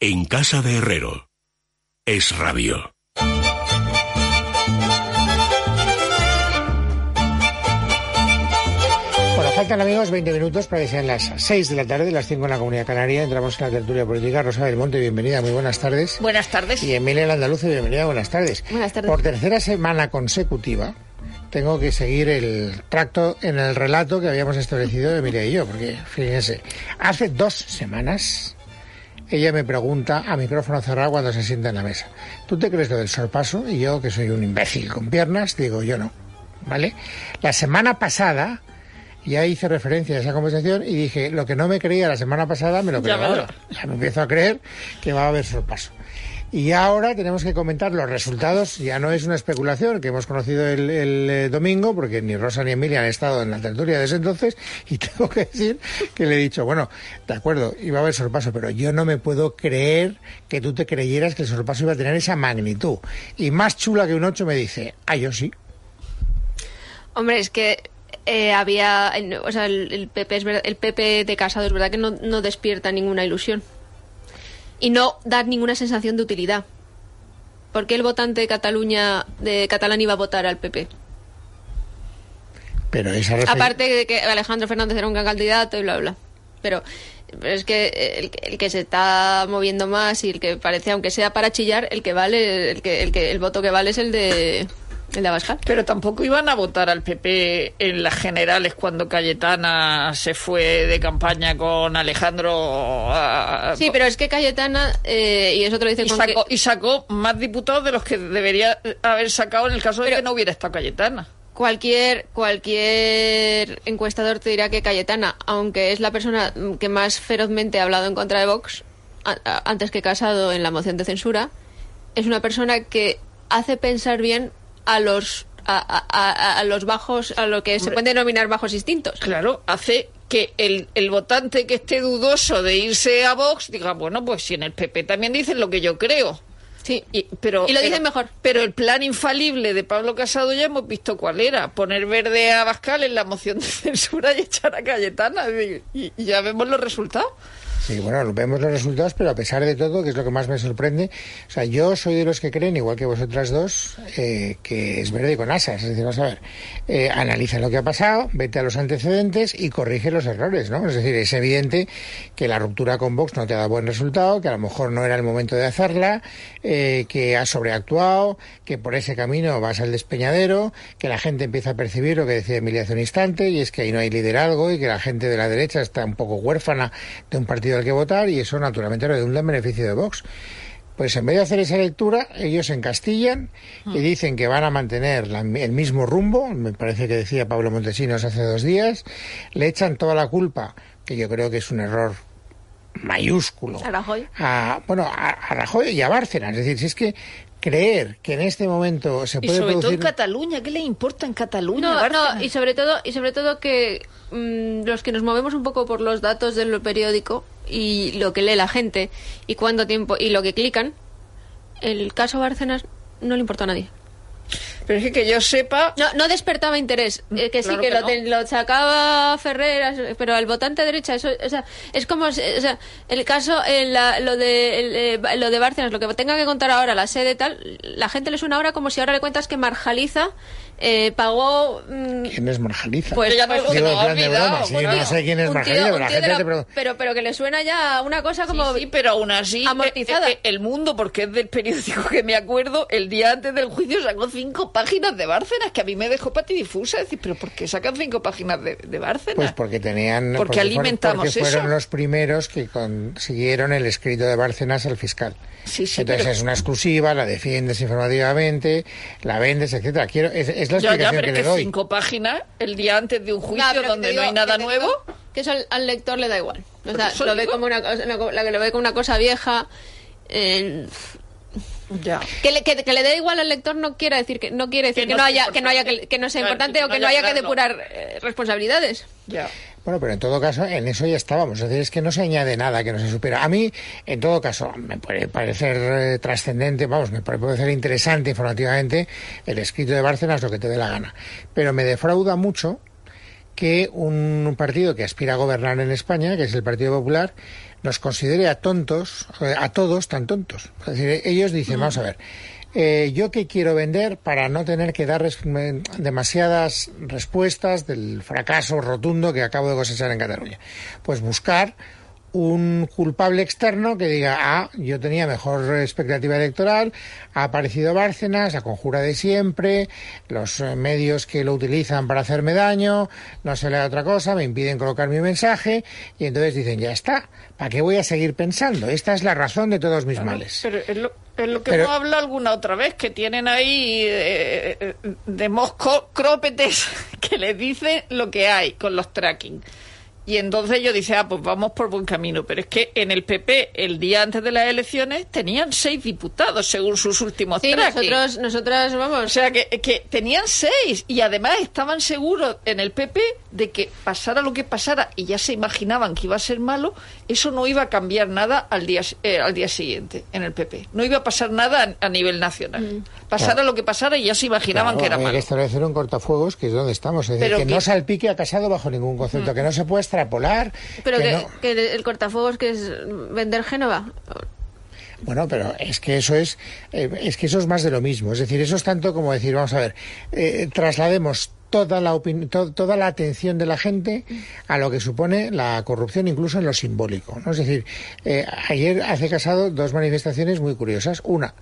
En casa de Herrero. Es Radio. Bueno, faltan, amigos, 20 minutos para que sean las 6 de la tarde, las 5 en la Comunidad Canaria. Entramos en la tertulia política. Rosa del Monte, bienvenida, muy buenas tardes. Buenas tardes. Y Emilia Landaluce, bienvenida, buenas tardes. Buenas tardes. Por tercera semana consecutiva tengo que seguir el tracto en el relato que habíamos establecido Emilia y yo, porque, fíjense, hace 2 semanas ella me pregunta a micrófono cerrado cuando se sienta en la mesa: ¿tú te crees lo del sorpaso? Y yo, que soy un imbécil con piernas, digo, yo no, ¿vale? La semana pasada ya hice referencia a esa conversación y dije, lo que no me creía la semana pasada me lo creo ahora. Ya me empiezo a creer que va a haber sorpaso. Y ahora tenemos que comentar los resultados. Ya no es una especulación que hemos conocido el domingo, porque ni Rosa ni Emilia han estado en la tertulia desde entonces, y tengo que decir que le he dicho, bueno, de acuerdo, iba a haber sorpaso, pero yo no me puedo creer que tú te creyeras que el sorpaso iba a tener esa magnitud. Y más chula que un 8 me dice, yo sí. Hombre, es que había, o sea, el PP es verdad, el PP de Casado es verdad que no despierta ninguna ilusión y no da ninguna sensación de utilidad. ¿Por qué el votante de Cataluña, de catalán, iba a votar al PP? Pero esa aparte de que Alejandro Fernández era un gran candidato y bla bla. Pero es que el que se está moviendo más y el que parece, aunque sea para chillar, el que vale, el voto que vale es el de Abascal. Pero tampoco iban a votar al PP en las generales cuando Cayetana se fue de campaña con Alejandro. Sí, pero es que Cayetana, y eso te lo dice y sacó más diputados de los que debería haber sacado en el caso de que no hubiera estado Cayetana. Cualquier encuestador te dirá que Cayetana, aunque es la persona que más ferozmente ha hablado en contra de Vox, antes que Casado en la moción de censura, es una persona que hace pensar bien a los bajos, a lo que se pueden denominar bajos instintos. Claro, hace que el votante que esté dudoso de irse a Vox diga, bueno, pues si en el PP también dicen lo que yo creo. Sí, y lo dicen mejor. Pero el plan infalible de Pablo Casado ya hemos visto cuál era: poner verde a Abascal en la moción de censura y echar a Cayetana, y ya vemos los resultados. Sí, bueno, vemos los resultados, pero a pesar de todo, que es lo que más me sorprende, o sea, yo soy de los que creen, igual que vosotras dos, que es verde con asas. Es decir, vamos a ver, analiza lo que ha pasado, vete a los antecedentes y corrige los errores, ¿no? Es decir, es evidente que la ruptura con Vox no te ha dado buen resultado, que a lo mejor no era el momento de hacerla, que has sobreactuado, que por ese camino vas al despeñadero, que la gente empieza a percibir lo que decía Emilia hace un instante, y es que ahí no hay liderazgo y que la gente de la derecha está un poco huérfana de un partido al que votar, y eso naturalmente redunda en beneficio de Vox. Pues en vez de hacer esa lectura, ellos se encastillan y dicen que van a mantener el mismo rumbo. Me parece que decía Pablo Montesinos hace 2 días. Le echan toda la culpa, que yo creo que es un error mayúsculo, a Rajoy, a Rajoy y a Bárcenas. Es decir, si es que creer que en este momento se puede producir... Y sobre todo en Cataluña, ¿qué le importa en Cataluña? No, y sobre todo que los que nos movemos un poco por los datos del periódico y lo que lee la gente y cuánto tiempo y lo que clican, el caso Bárcenas no le importó a nadie. Pero es que yo sepa... No despertaba interés. Que claro sí, que lo sacaba Ferrer, pero al votante de derecha, eso, o sea, es como... O sea, el caso, lo de Bárcenas, lo que tenga que contar ahora, la sede tal, la gente le suena ahora como si ahora le cuentas que Marjaliza pagó... ¿Quién es Marjaliza? Pues ya no lo olvidado. Sí, no sé quién es Marjaliza, pero que le suena ya una cosa como... Sí, pero aún así... amortizada. El Mundo, porque es del periódico que me acuerdo, el día antes del juicio sacó 5 páginas de Bárcenas, que a mí me dejó patidifusa. Es decir, ¿pero por qué sacan 5 páginas de Bárcenas? Pues porque tenían... Porque alimentamos porque fueron los primeros que consiguieron el escrito de Bárcenas al fiscal. Sí, entonces es una exclusiva, la defiendes informativamente, la vendes, etcétera. Es la explicación pero que le doy. 5 páginas el día antes de un juicio donde no hay nada nuevo. Que eso al lector le da igual. O sea, lo ve como una cosa vieja. Ya. Que le dé igual al lector no quiere decir que no sea importante o que no haya que depurar responsabilidades. Ya. Bueno, pero en todo caso, en eso ya estábamos. Es decir, es que no se añade nada, que no se supera. A mí, en todo caso, me puede parecer trascendente, me puede parecer interesante informativamente el escrito de Bárcenas, lo que te dé la gana. Pero me defrauda mucho que un partido que aspira a gobernar en España, que es el Partido Popular, nos considere a tontos, a todos tan tontos. Es decir, ellos dicen, vamos a ver, ¿yo qué quiero vender para no tener que dar demasiadas respuestas del fracaso rotundo que acabo de cosechar en Cataluña? Pues buscar un culpable externo que diga, yo tenía mejor expectativa electoral, ha aparecido Bárcenas, la conjura de siempre, los medios que lo utilizan para hacerme daño, no se le da otra cosa, me impiden colocar mi mensaje, y entonces dicen, ya está, ¿para qué voy a seguir pensando? Esta es la razón de todos mis males. Pero es lo que hemos hablado alguna otra vez, que tienen ahí demócratas que les dicen lo que hay con los tracking. Y entonces yo dice, pues vamos por buen camino. Pero es que en el PP, el día antes de las elecciones, tenían 6 diputados, según sus últimos tracking. Nosotras, vamos. O sea, que tenían 6. Y además estaban seguros en el PP de que pasara lo que pasara, y ya se imaginaban que iba a ser malo, eso no iba a cambiar nada al día siguiente en el PP. No iba a pasar nada a nivel nacional. Pasara lo que pasara, y ya se imaginaban que era malo. Hay que establecer un cortafuegos, que es donde estamos. Es decir, que no salpique a Casado bajo ningún concepto, que no se puede extrapolar. Pero que el cortafuegos, que es vender Génova. Bueno, pero es que eso es más de lo mismo. Es decir, eso es tanto como decir, vamos a ver, traslademos toda la atención de la gente a lo que supone la corrupción, incluso en lo simbólico, ¿no? Es decir, ayer hace Casado 2 manifestaciones muy curiosas. Una,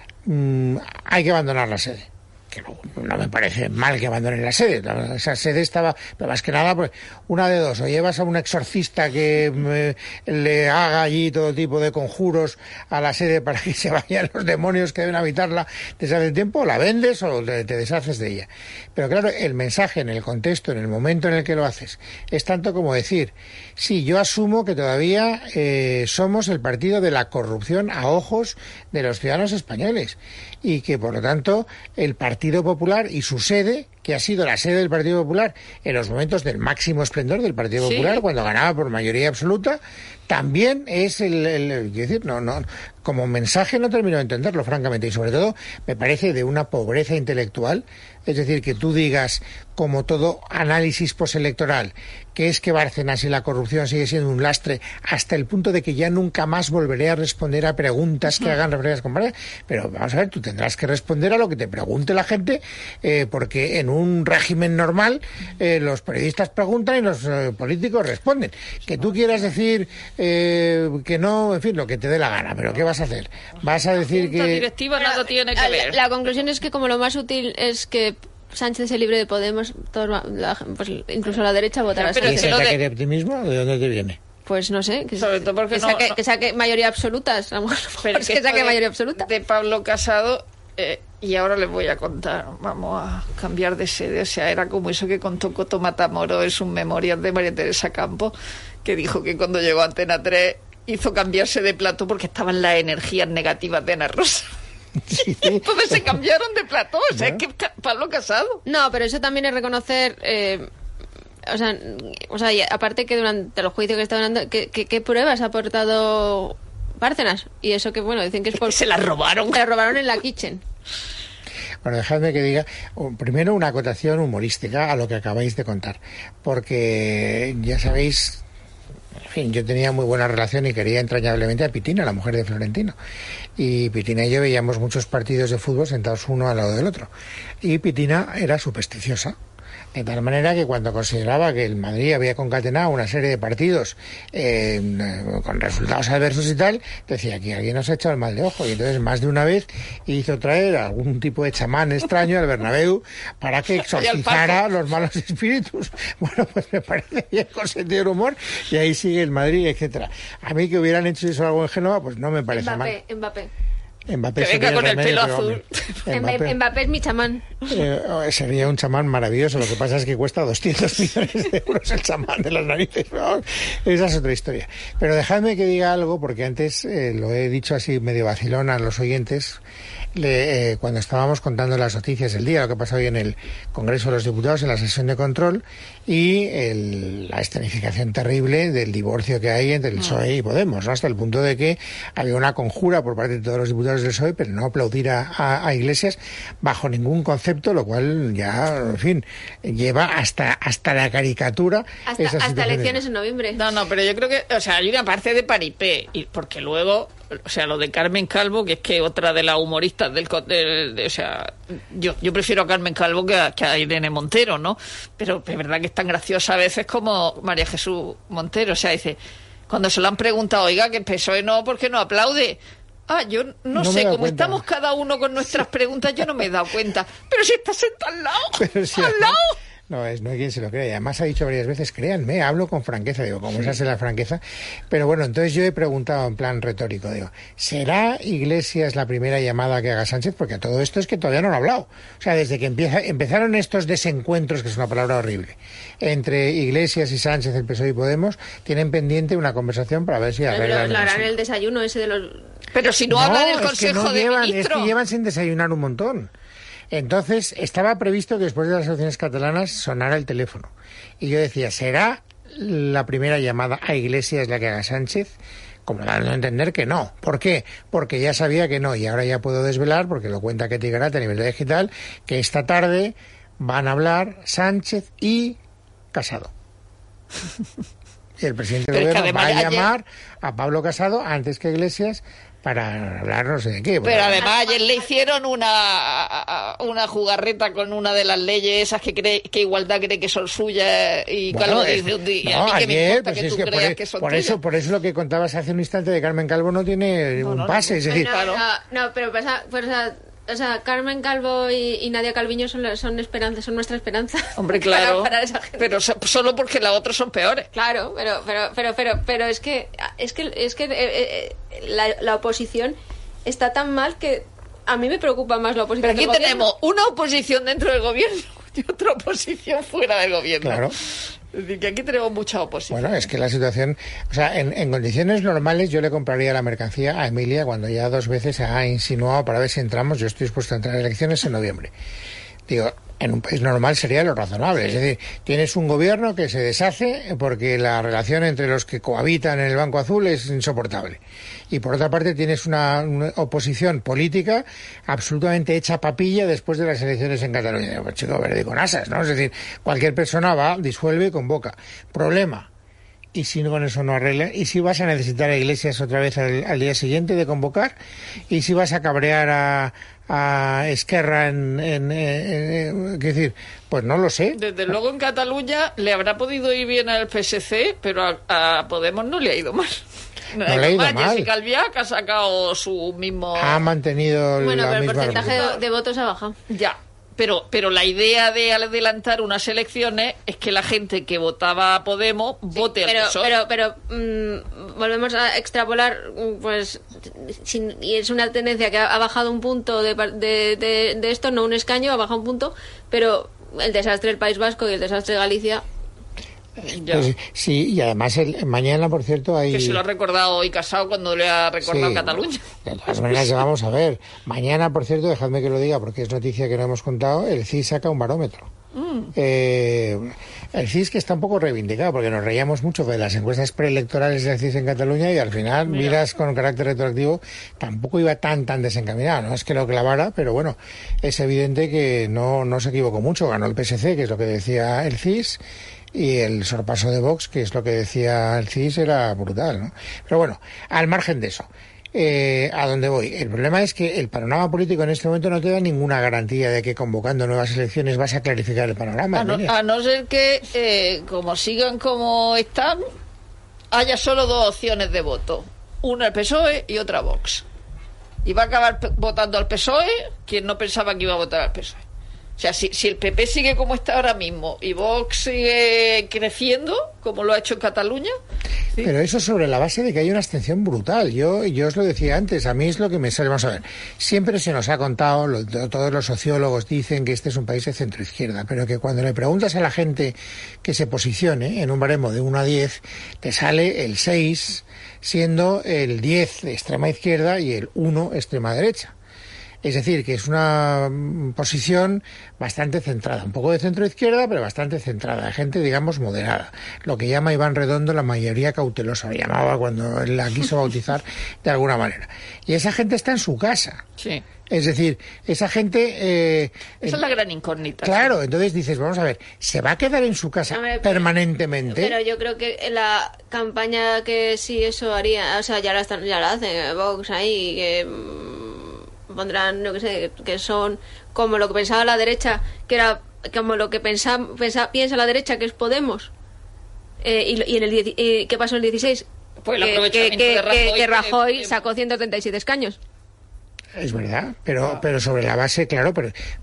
hay que abandonar la sede. Que no me parece mal que abandonen la sede. Esa sede estaba, pero más que nada, pues, una de dos: o llevas a un exorcista que le haga allí todo tipo de conjuros a la sede para que se vayan los demonios que deben habitarla desde hace tiempo, o la vendes o te deshaces de ella. Pero claro, el mensaje en el contexto, en el momento en el que lo haces, es tanto como decir, sí, yo asumo que todavía somos el partido de la corrupción a ojos de los ciudadanos españoles, y que por lo tanto el Partido Popular y su sede, que ha sido la sede del Partido Popular en los momentos del máximo esplendor del Partido Popular, cuando ganaba por mayoría absoluta, también es quiero decir, no, como mensaje no termino de entenderlo, francamente, y sobre todo me parece de una pobreza intelectual. Es decir, que tú digas, como todo análisis postelectoral, que es que Bárcenas y la corrupción sigue siendo un lastre, hasta el punto de que ya nunca más volveré a responder a preguntas que hagan referencias comparadas. Pero vamos a ver, tú tendrás que responder a lo que te pregunte la gente, porque en un régimen normal los periodistas preguntan y los políticos responden. Que tú quieras decir que no, en fin, lo que te dé la gana, pero ¿qué vas a hacer? Vas a decir que... La directiva nada tiene que ver. La conclusión es que como lo más útil es que Sánchez se libre de Podemos, pues incluso la derecha votará. ¿Y ese ataque de optimismo de dónde te viene? Pues no sé, sobre todo porque que saque mayoría absoluta, a lo mejor es que saque mayoría absoluta. De Pablo Casado, y ahora les voy a contar, vamos a cambiar de sede, o sea, era como eso que contó Coto Matamoros en sus memorias de María Teresa Campos, que dijo que cuando llegó a Antena 3 hizo cambiarse de plato porque estaban las energías negativas de Ana Rosa. Sí. Entonces se cambiaron de plató, o sea, es que Pablo Casado. No, pero eso también es reconocer, o sea, aparte que durante los juicios que estaban dando, ¿qué pruebas ha aportado Bárcenas? Y eso que, bueno, dicen que es por... Se la robaron. Se la robaron en la kitchen. Bueno, dejadme que diga, primero, una acotación humorística a lo que acabáis de contar, porque ya sabéis... En fin, yo tenía muy buena relación y quería entrañablemente a Pitina, la mujer de Florentino. Y Pitina y yo veíamos muchos partidos de fútbol sentados uno al lado del otro. Y Pitina era supersticiosa. De tal manera que cuando consideraba que el Madrid había concatenado una serie de partidos con resultados adversos y tal, decía que alguien nos ha echado el mal de ojo. Y entonces más de una vez hizo traer a algún tipo de chamán extraño al Bernabéu para que exorcizara los malos espíritus. Bueno, pues me parece bien, con sentido del humor, y ahí sigue el Madrid, etcétera. A mí que hubieran hecho eso algo en Génova, pues no me parece mal. Mbappé que venga con el pelo azul. Mbappé es mi chamán. Sería un chamán maravilloso. Lo que pasa es que cuesta 200 millones de euros el chamán de las narices. ¿No? Esa es otra historia. Pero dejadme que diga algo, porque antes lo he dicho así medio vacilón a los oyentes. Cuando estábamos contando las noticias del día, lo que pasó hoy en el Congreso de los Diputados, en la sesión de control, y la escenificación terrible del divorcio que hay entre el PSOE y Podemos, ¿no? Hasta el punto de que había una conjura por parte de todos los diputados miembros del PSOE, pero no aplaudir a Iglesias bajo ningún concepto, lo cual ya, en fin, lleva hasta la caricatura. Hasta elecciones en noviembre. No, pero yo creo que, o sea, hay una parte de paripé, porque luego, o sea, lo de Carmen Calvo, que es que otra de las humoristas o sea, yo prefiero a Carmen Calvo que a Irene Montero, ¿no? Pero es verdad que es tan graciosa a veces como María Jesús Montero, o sea, dice, cuando se lo han preguntado, oiga, que el PSOE no, ¿por qué no aplaude? Yo no sé, como cuenta. Estamos cada uno con nuestras preguntas, yo no me he dado cuenta. Pero si estás sentado al lado, al lado. No hay quien se lo crea. Y además ha dicho varias veces, créanme, hablo con franqueza. Digo, ¿cómo se hace la franqueza? Pero bueno, entonces yo he preguntado en plan retórico, digo, ¿será Iglesias la primera llamada que haga Sánchez? Porque a todo esto es que todavía no lo ha hablado. O sea, desde que empezaron estos desencuentros, que es una palabra horrible, entre Iglesias y Sánchez, el PSOE y Podemos, tienen pendiente una conversación para ver si arreglan. Pero harán el desayuno ese de los... Pero si no hablan el Consejo de Ministros. Es que llevan sin desayunar un montón. Entonces, estaba previsto que después de las elecciones catalanas sonara el teléfono. Y yo decía, ¿será la primera llamada a Iglesias la que haga Sánchez? Como dando a entender que no. ¿Por qué? Porque ya sabía que no. Y ahora ya puedo desvelar, porque lo cuenta Ketty Garat a nivel de digital, que esta tarde van a hablar Sánchez y Casado. Y el presidente del gobierno va a llamar a Pablo Casado antes que Iglesias para hablar no sé de qué. Pero además ayer le hicieron una jugarreta con una de las leyes esas que Igualdad cree que son suyas y Calvo dice un día, no, a mí que me importa pues que tú creas que son tuyas. Por eso lo que contabas hace un instante de Carmen Calvo no tiene un pase, es decir... No, pero o sea, Carmen Calvo y Nadia Calviño son esperanza, son nuestra esperanza. Hombre, claro, para esa gente. Pero solo porque las otras son peores. Claro, pero es que la oposición está tan mal que a mí me preocupa más la oposición. Pero aquí tenemos una oposición dentro del gobierno y otra oposición fuera del gobierno. Claro. Es decir, que aquí tenemos mucha oposición. Bueno, es que la situación... O sea, en condiciones normales yo le compraría la mercancía a Emilia cuando ya 2 veces ha insinuado para ver si entramos. Yo estoy dispuesto a entrar a elecciones en noviembre. Digo, en un país normal sería lo razonable. Es decir, tienes un gobierno que se deshace porque la relación entre los que cohabitan en el Banco Azul es insoportable. Y por otra parte tienes una oposición política absolutamente hecha papilla después de las elecciones en Cataluña. Pues chico, verde con asas, ¿no? Es decir, cualquier persona va, disuelve y convoca. Problema. Y si con eso no arregla, y si vas a necesitar a Iglesias otra vez al día siguiente de convocar, y si vas a cabrear a Esquerra ¿qué decir? Pues no lo sé. Desde luego en Cataluña le habrá podido ir bien al PSC, pero a Podemos no le ha ido mal. No le ha ido mal. Jessica Albiach ha sacado su mismo... Ha mantenido la misma... Bueno, pero el porcentaje de votos ha bajado. Ya. Pero la idea de adelantar unas elecciones es que la gente que votaba a Podemos vote al PSOE. Pero volvemos a extrapolar, pues, y es una tendencia que ha bajado un punto de esto, no un escaño, ha bajado un punto, pero el desastre del País Vasco y el desastre de Galicia... Pues, sí, y además mañana, por cierto, hay... Que se lo ha recordado hoy Casado cuando le ha recordado Cataluña. De todas maneras, vamos a ver. Mañana, por cierto, dejadme que lo diga porque es noticia que no hemos contado, el CIS saca un barómetro. El CIS que está un poco reivindicado porque nos reíamos mucho de las encuestas preelectorales del CIS en Cataluña y al final, miras con carácter retroactivo, tampoco iba tan desencaminado. No es que lo clavara, pero bueno, es evidente que no se equivocó mucho. Ganó el PSC, que es lo que decía el CIS, y el sorpaso de Vox, que es lo que decía el CIS, era brutal, ¿no? Pero bueno, al margen de eso, ¿a dónde voy? El problema es que el panorama político en este momento no te da ninguna garantía de que convocando nuevas elecciones vas a clarificar el panorama. A no ser que, como sigan como están, haya solo 2 opciones de voto. Una el PSOE y otra Vox. Y va a acabar votando al PSOE quien no pensaba que iba a votar al PSOE. O sea, si el PP sigue como está ahora mismo y Vox sigue creciendo, como lo ha hecho en Cataluña... ¿sí? Pero eso sobre la base de que hay una abstención brutal. Yo os lo decía antes, a mí es lo que me sale. Vamos a ver, siempre se nos ha contado, todos los sociólogos dicen que este es un país de centro-izquierda, pero que cuando le preguntas a la gente que se posicione en un baremo de 1 a 10, te sale el 6, siendo el 10 de extrema izquierda y el 1 extrema derecha. Es decir, que es una posición bastante centrada, un poco de centro-izquierda, pero bastante centrada, de gente, digamos, moderada. Lo que llama Iván Redondo la mayoría cautelosa, llamaba cuando él la quiso bautizar de alguna manera. Y esa gente está en su casa. Sí. Es decir, esa gente... Esa es la gran incógnita. Claro, sí. Entonces dices, vamos a ver, ¿se va a quedar en su casa permanentemente? Pero yo creo que la campaña que sí eso haría, o sea, ya la hacen, Vox ahí, que pondrán, no que sé, que son como lo que pensaba la derecha, que era como lo que piensa la derecha, que es Podemos. Y en el ¿qué pasó en el 16? Pues el aprovechamiento de Rajoy, que Rajoy sacó 137 escaños. Es verdad, pero sobre la base, claro,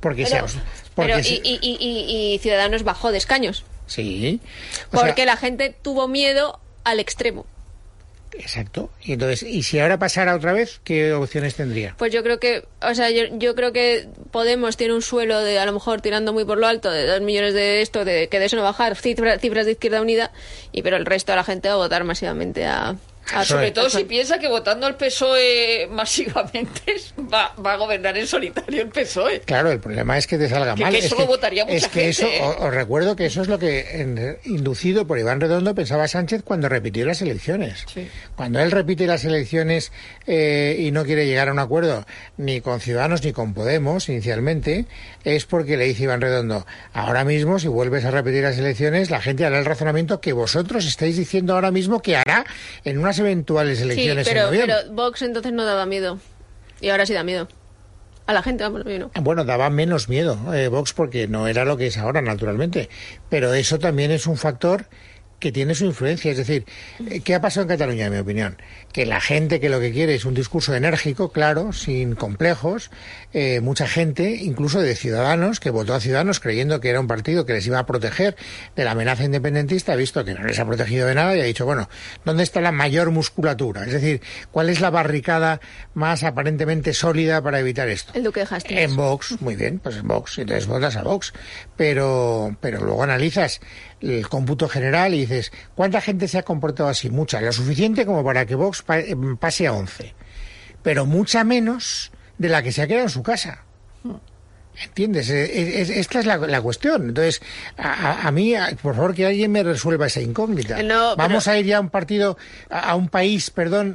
y Ciudadanos bajó de escaños. Sí. Porque la gente tuvo miedo al extremo. Exacto. Y entonces, ¿y si ahora pasara otra vez, qué opciones tendría? Pues yo creo que, yo creo que Podemos tiene un suelo de, a lo mejor tirando muy por lo alto, de 2 millones de esto, de que de eso no bajar, cifras de Izquierda Unida, pero el resto de la gente va a votar masivamente sobre todo si piensa que votando al PSOE masivamente va a gobernar en solitario el PSOE. Claro, el problema es que te salga mal. Que eso lo votaría mucha gente. Eso, os recuerdo que eso es lo que, inducido por Iván Redondo, pensaba Sánchez cuando repitió las elecciones. Sí. Cuando él repite las elecciones y no quiere llegar a un acuerdo ni con Ciudadanos ni con Podemos inicialmente, es porque le dice Iván Redondo, ahora mismo si vuelves a repetir las elecciones, la gente hará el razonamiento que vosotros estáis diciendo ahora mismo que hará en unas eventuales elecciones en noviembre. Pero Vox entonces no daba miedo. Y ahora sí da miedo. A la gente, vamos, no. Bueno, daba menos miedo Vox porque no era lo que es ahora, naturalmente. Pero eso también es un factor que tiene su influencia. Es decir, ¿qué ha pasado en Cataluña, en mi opinión? Que la gente que lo que quiere es un discurso enérgico, claro, sin complejos. Mucha gente, incluso de Ciudadanos, que votó a Ciudadanos creyendo que era un partido que les iba a proteger de la amenaza independentista, ha visto que no les ha protegido de nada y ha dicho, bueno, ¿dónde está la mayor musculatura? Es decir, ¿cuál es la barricada más aparentemente sólida para evitar esto? El Duque de Hastings. En Vox, muy bien, pues en Vox, entonces votas a Vox. Pero luego analizas el cómputo general y dices, ¿cuánta gente se ha comportado así? Mucha, lo suficiente como para que Vox pase a 11, pero mucha menos de la que se ha quedado en su casa. ¿Entiendes? Esta es la cuestión. Entonces, a mí, por favor, que alguien me resuelva esa incógnita. Vamos a ir ya a un partido, a un país,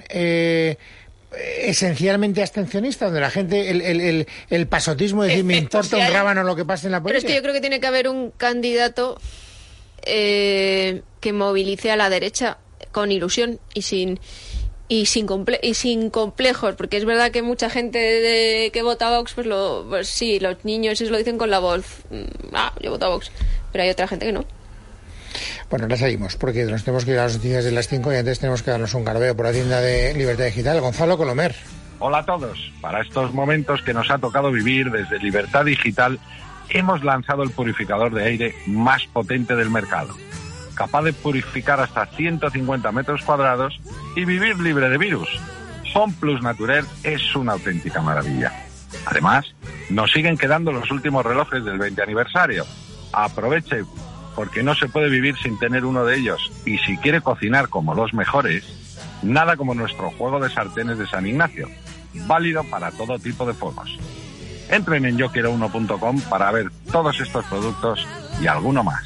esencialmente abstencionista, donde la gente, el pasotismo, es decir, me importa un rábano lo que pase en la política. Pero es que yo creo que tiene que haber un candidato que movilice a la derecha con ilusión y sin complejos, porque es verdad que mucha gente que vota a Vox, pues sí, los niños eso lo dicen con la voz, yo voto a Vox, pero hay otra gente que no. Bueno, ahora seguimos, porque nos tenemos que ir a las noticias de las 5 y antes tenemos que darnos un garbeo por la tienda de Libertad Digital. Gonzalo Colomer. Hola a todos. Para estos momentos que nos ha tocado vivir desde Libertad Digital, hemos lanzado el purificador de aire más potente del mercado, capaz de purificar hasta 150 metros cuadrados y vivir libre de virus. Home Plus Naturel es una auténtica maravilla. Además, nos siguen quedando los últimos relojes del 20 aniversario. Aproveche, porque no se puede vivir sin tener uno de ellos. Y si quiere cocinar como los mejores, nada como nuestro juego de sartenes de San Ignacio, válido para todo tipo de fuegos. Entren en yoquiero1.com para ver todos estos productos y alguno más.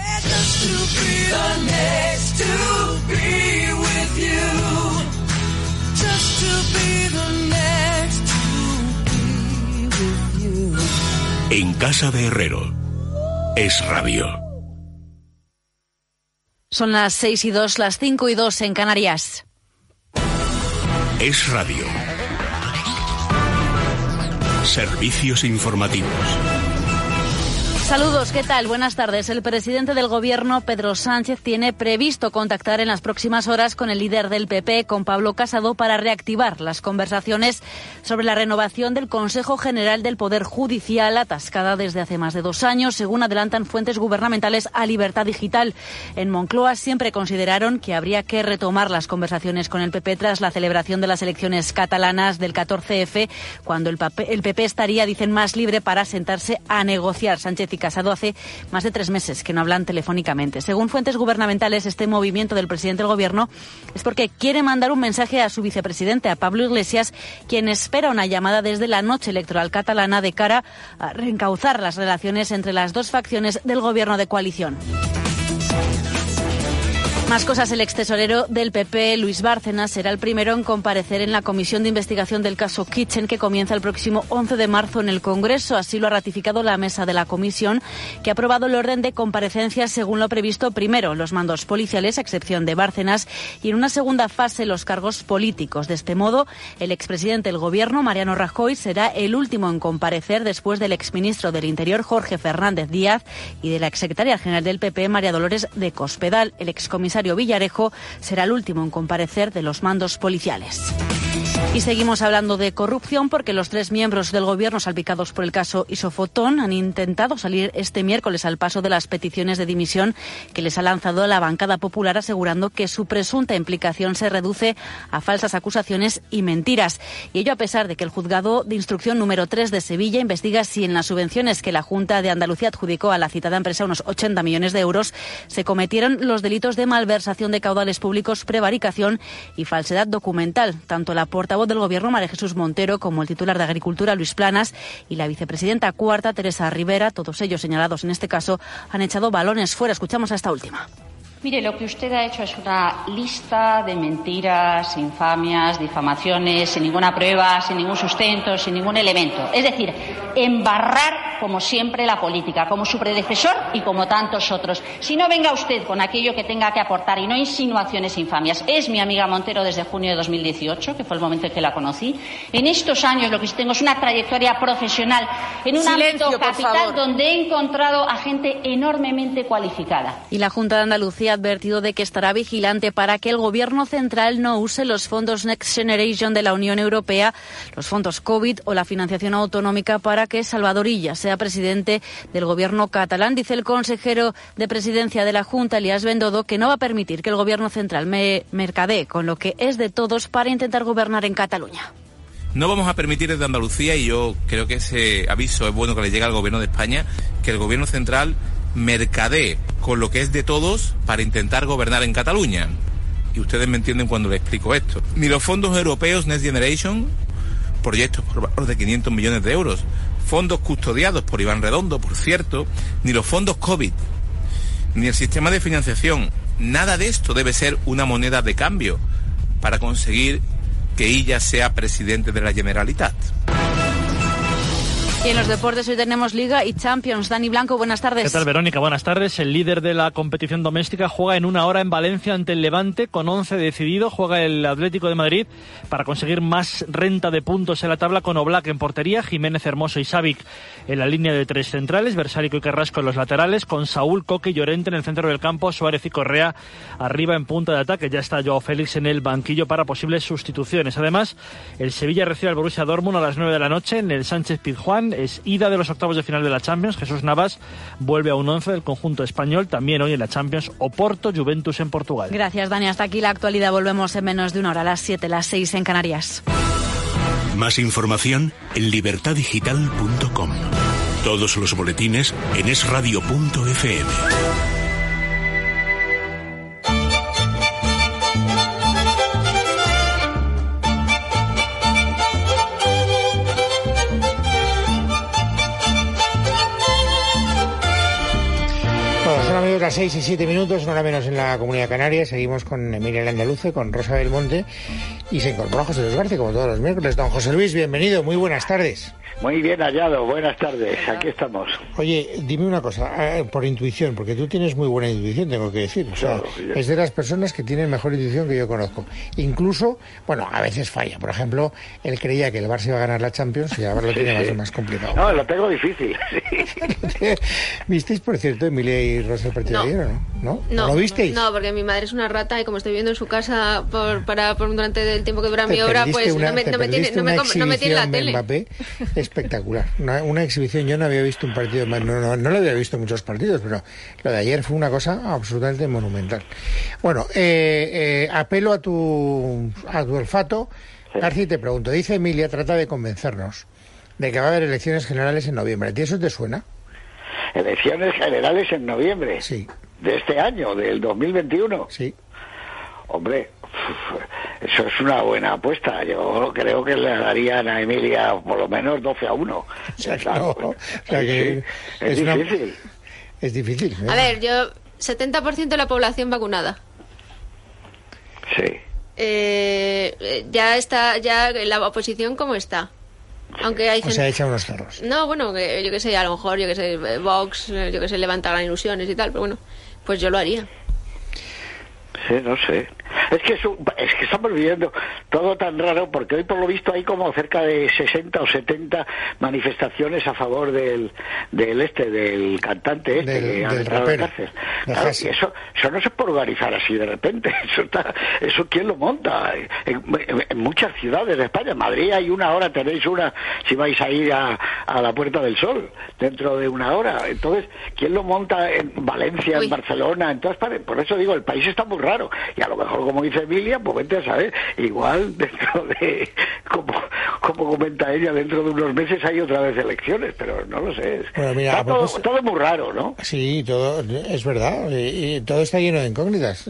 En casa de Herrero, Es Radio. Son las 6:02, las 5:02 en Canarias. Es Radio. Servicios informativos. Saludos, ¿qué tal? Buenas tardes. El presidente del Gobierno, Pedro Sánchez, tiene previsto contactar en las próximas horas con el líder del PP, con Pablo Casado, para reactivar las conversaciones sobre la renovación del Consejo General del Poder Judicial, atascada desde hace más de 2 años, según adelantan fuentes gubernamentales a Libertad Digital. En Moncloa siempre consideraron que habría que retomar las conversaciones con el PP tras la celebración de las elecciones catalanas del 14F, cuando el PP estaría, dicen, más libre para sentarse a negociar. Sánchez y Casado hace más de 3 meses que no hablan telefónicamente. Según fuentes gubernamentales, este movimiento del presidente del Gobierno es porque quiere mandar un mensaje a su vicepresidente, a Pablo Iglesias, quien espera una llamada desde la noche electoral catalana de cara a reencauzar las relaciones entre las dos facciones del Gobierno de coalición. Más cosas, el extesorero del PP, Luis Bárcenas, será el primero en comparecer en la comisión de investigación del caso Kitchen, que comienza el próximo 11 de marzo en el Congreso. Así lo ha ratificado la mesa de la comisión, que ha aprobado el orden de comparecencias según lo previsto primero los mandos policiales, a excepción de Bárcenas, y en una segunda fase los cargos políticos. De este modo, el expresidente del Gobierno, Mariano Rajoy, será el último en comparecer después del exministro del Interior, Jorge Fernández Díaz, y de la exsecretaria general del PP, María Dolores de Cospedal. El excomisario Villarejo será el último en comparecer de los mandos policiales. Y seguimos hablando de corrupción porque los 3 miembros del Gobierno salpicados por el caso Isofotón han intentado salir este miércoles al paso de las peticiones de dimisión que les ha lanzado la bancada popular, asegurando que su presunta implicación se reduce a falsas acusaciones y mentiras. Y ello a pesar de que el juzgado de instrucción número 3 de Sevilla investiga si en las subvenciones que la Junta de Andalucía adjudicó a la citada empresa, unos 80 millones de euros, se cometieron los delitos de malversación de caudales públicos, prevaricación y falsedad documental. Tanto la portavoz del Gobierno, María Jesús Montero, como el titular de Agricultura, Luis Planas, y la vicepresidenta cuarta, Teresa Rivera, todos ellos señalados en este caso, han echado balones fuera. Escuchamos a esta última. Mire, lo que usted ha hecho es una lista de mentiras, infamias, difamaciones, sin ninguna prueba, sin ningún sustento, sin ningún elemento. Es decir, embarrar, como siempre, la política, como su predecesor y como tantos otros. Si no, venga usted con aquello que tenga que aportar y no insinuaciones infamias. Es mi amiga Montero desde junio de 2018, que fue el momento en que la conocí. En estos años lo que tengo es una trayectoria profesional en un ámbito capital donde he encontrado a gente enormemente cualificada. Y la Junta de Andalucía ha advertido de que estará vigilante para que el Gobierno central no use los fondos Next Generation de la Unión Europea, los fondos COVID o la financiación autonómica para que Salvador Illa sea presidente del Gobierno catalán. Dice el consejero de Presidencia de la Junta, Elías Bendodo, que no va a permitir que el Gobierno central mercadee con lo que es de todos para intentar gobernar en Cataluña. No vamos a permitir desde Andalucía, y yo creo que ese aviso es bueno que le llegue al Gobierno de España, que el Gobierno central mercadee con lo que es de todos para intentar gobernar en Cataluña. Y ustedes me entienden cuando les explico esto. Ni los fondos europeos Next Generation, proyectos por valor de 500 millones de euros, fondos custodiados por Iván Redondo, por cierto, ni los fondos COVID, ni el sistema de financiación, nada de esto debe ser una moneda de cambio para conseguir que Illa sea presidente de la Generalitat. Y en los deportes hoy tenemos Liga y Champions. Dani Blanco, buenas tardes. ¿Qué tal, Verónica? Buenas tardes. El líder de la competición doméstica juega en una hora en Valencia ante el Levante con 11 decidido. Juega el Atlético de Madrid para conseguir más renta de puntos en la tabla con Oblak en portería, Jiménez, Hermoso y Savic en la línea de 3 centrales, Versálico y Carrasco en los laterales, con Saúl, Coque y Llorente en el centro del campo, Suárez y Correa arriba en punta de ataque. Ya está Joao Félix en el banquillo para posibles sustituciones. Además, el Sevilla recibe al Borussia Dortmund a las 9 de la noche en el Sánchez-Pizjuán. Es ida de los octavos de final de la Champions. Jesús Navas vuelve a un 11 del conjunto español. También hoy en la Champions, Oporto, Juventus en Portugal. Gracias, Dani. Hasta aquí la actualidad. Volvemos en menos de una hora, a las 7, las 6 en Canarias. Más información en libertadigital.com. Todos los boletines en esradio.fm. Las 6 y 7 minutos, una hora menos en la Comunidad Canaria. Seguimos con Emilia Andaluce, con Rosa Belmonte, y se incorpora José Luis García, como todos los miércoles. Don José Luis, bienvenido, muy buenas tardes. Muy bien hallado, buenas tardes, aquí estamos. Oye, dime una cosa, por intuición, porque tú tienes muy buena intuición, tengo que decir. O sea, es de las personas que tienen mejor intuición que yo conozco. Incluso, bueno, a veces falla. Por ejemplo, él creía que el Barça iba a ganar la Champions y ahora lo tiene más complicado. No, lo tengo difícil, sí. ¿Visteis, por cierto, Emilia y Rosa, el partido de ayer, o no? ¿No lo visteis? No, porque mi madre es una rata y como estoy viviendo en su casa durante el tiempo que dura mi obra, pues no me tiene la tele. Mbappé espectacular. Una exhibición, yo no había visto un partido más, no lo había visto muchos partidos, pero lo de ayer fue una cosa absolutamente monumental. Bueno, apelo a tu olfato, García, y te pregunto, dice Emilia, trata de convencernos de que va a haber elecciones generales en noviembre. ¿A ti eso te suena? elecciones generales en noviembre. Sí. De este año, del 2021. Sí. Hombre, eso es una buena apuesta. Yo creo que le darían a Emilia por lo menos 12-1. O sea, claro, o sea que sí, es difícil. Es difícil. A ver, yo 70% de la población vacunada. Sí. Ya está, ya la oposición ¿cómo está? Aunque hay o sea, echa unos cerros. No, bueno, que yo que sé, a lo mejor, yo que sé, Vox, yo que sé, levanta gran ilusiones y tal, pero bueno, pues yo lo haría. Sí, no sé. Es que estamos viviendo todo tan raro, porque hoy por lo visto hay como cerca de 60 o 70 manifestaciones a favor del cantante que ha entrado a la cárcel. Claro, y eso no se puede organizar así de repente. Eso ¿quién lo monta? En muchas ciudades de España. En Madrid hay una hora, tenéis una, si vais a ir a la Puerta del Sol, dentro de una hora. Entonces, ¿quién lo monta en Valencia, en Barcelona, en todas partes? Por eso digo, el país está muy raro. Y a lo mejor, como dice Emilia, pues vente a saber, igual dentro de, como comenta ella, dentro de unos meses hay otra vez elecciones, pero no lo sé. Bueno, mira, está todo es muy raro, ¿no? Sí, todo es verdad, y todo está lleno de incógnitas.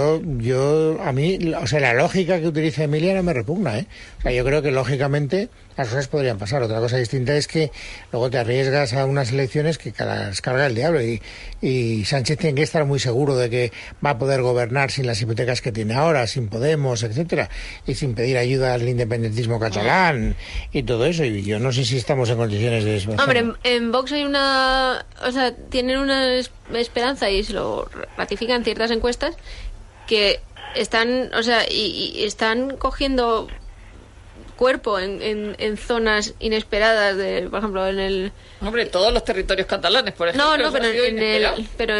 A mí, o sea, la lógica que utiliza Emilia no me repugna, ¿eh? O sea, yo creo que lógicamente las cosas podrían pasar. Otra cosa distinta es que luego te arriesgas a unas elecciones que las carga el diablo, y Sánchez tiene que estar muy seguro de que va a poder gobernar sin las hipotecas que tiene ahora, sin Podemos, etcétera, y sin pedir ayuda al independentismo catalán y todo eso. Y yo no sé si estamos en condiciones de eso. Hombre, en Vox hay tienen una esperanza, y se lo ratifican ciertas encuestas, que están, y están cogiendo cuerpo en zonas inesperadas, por ejemplo, en el... Hombre, todos los territorios catalanes, por ejemplo. No, pero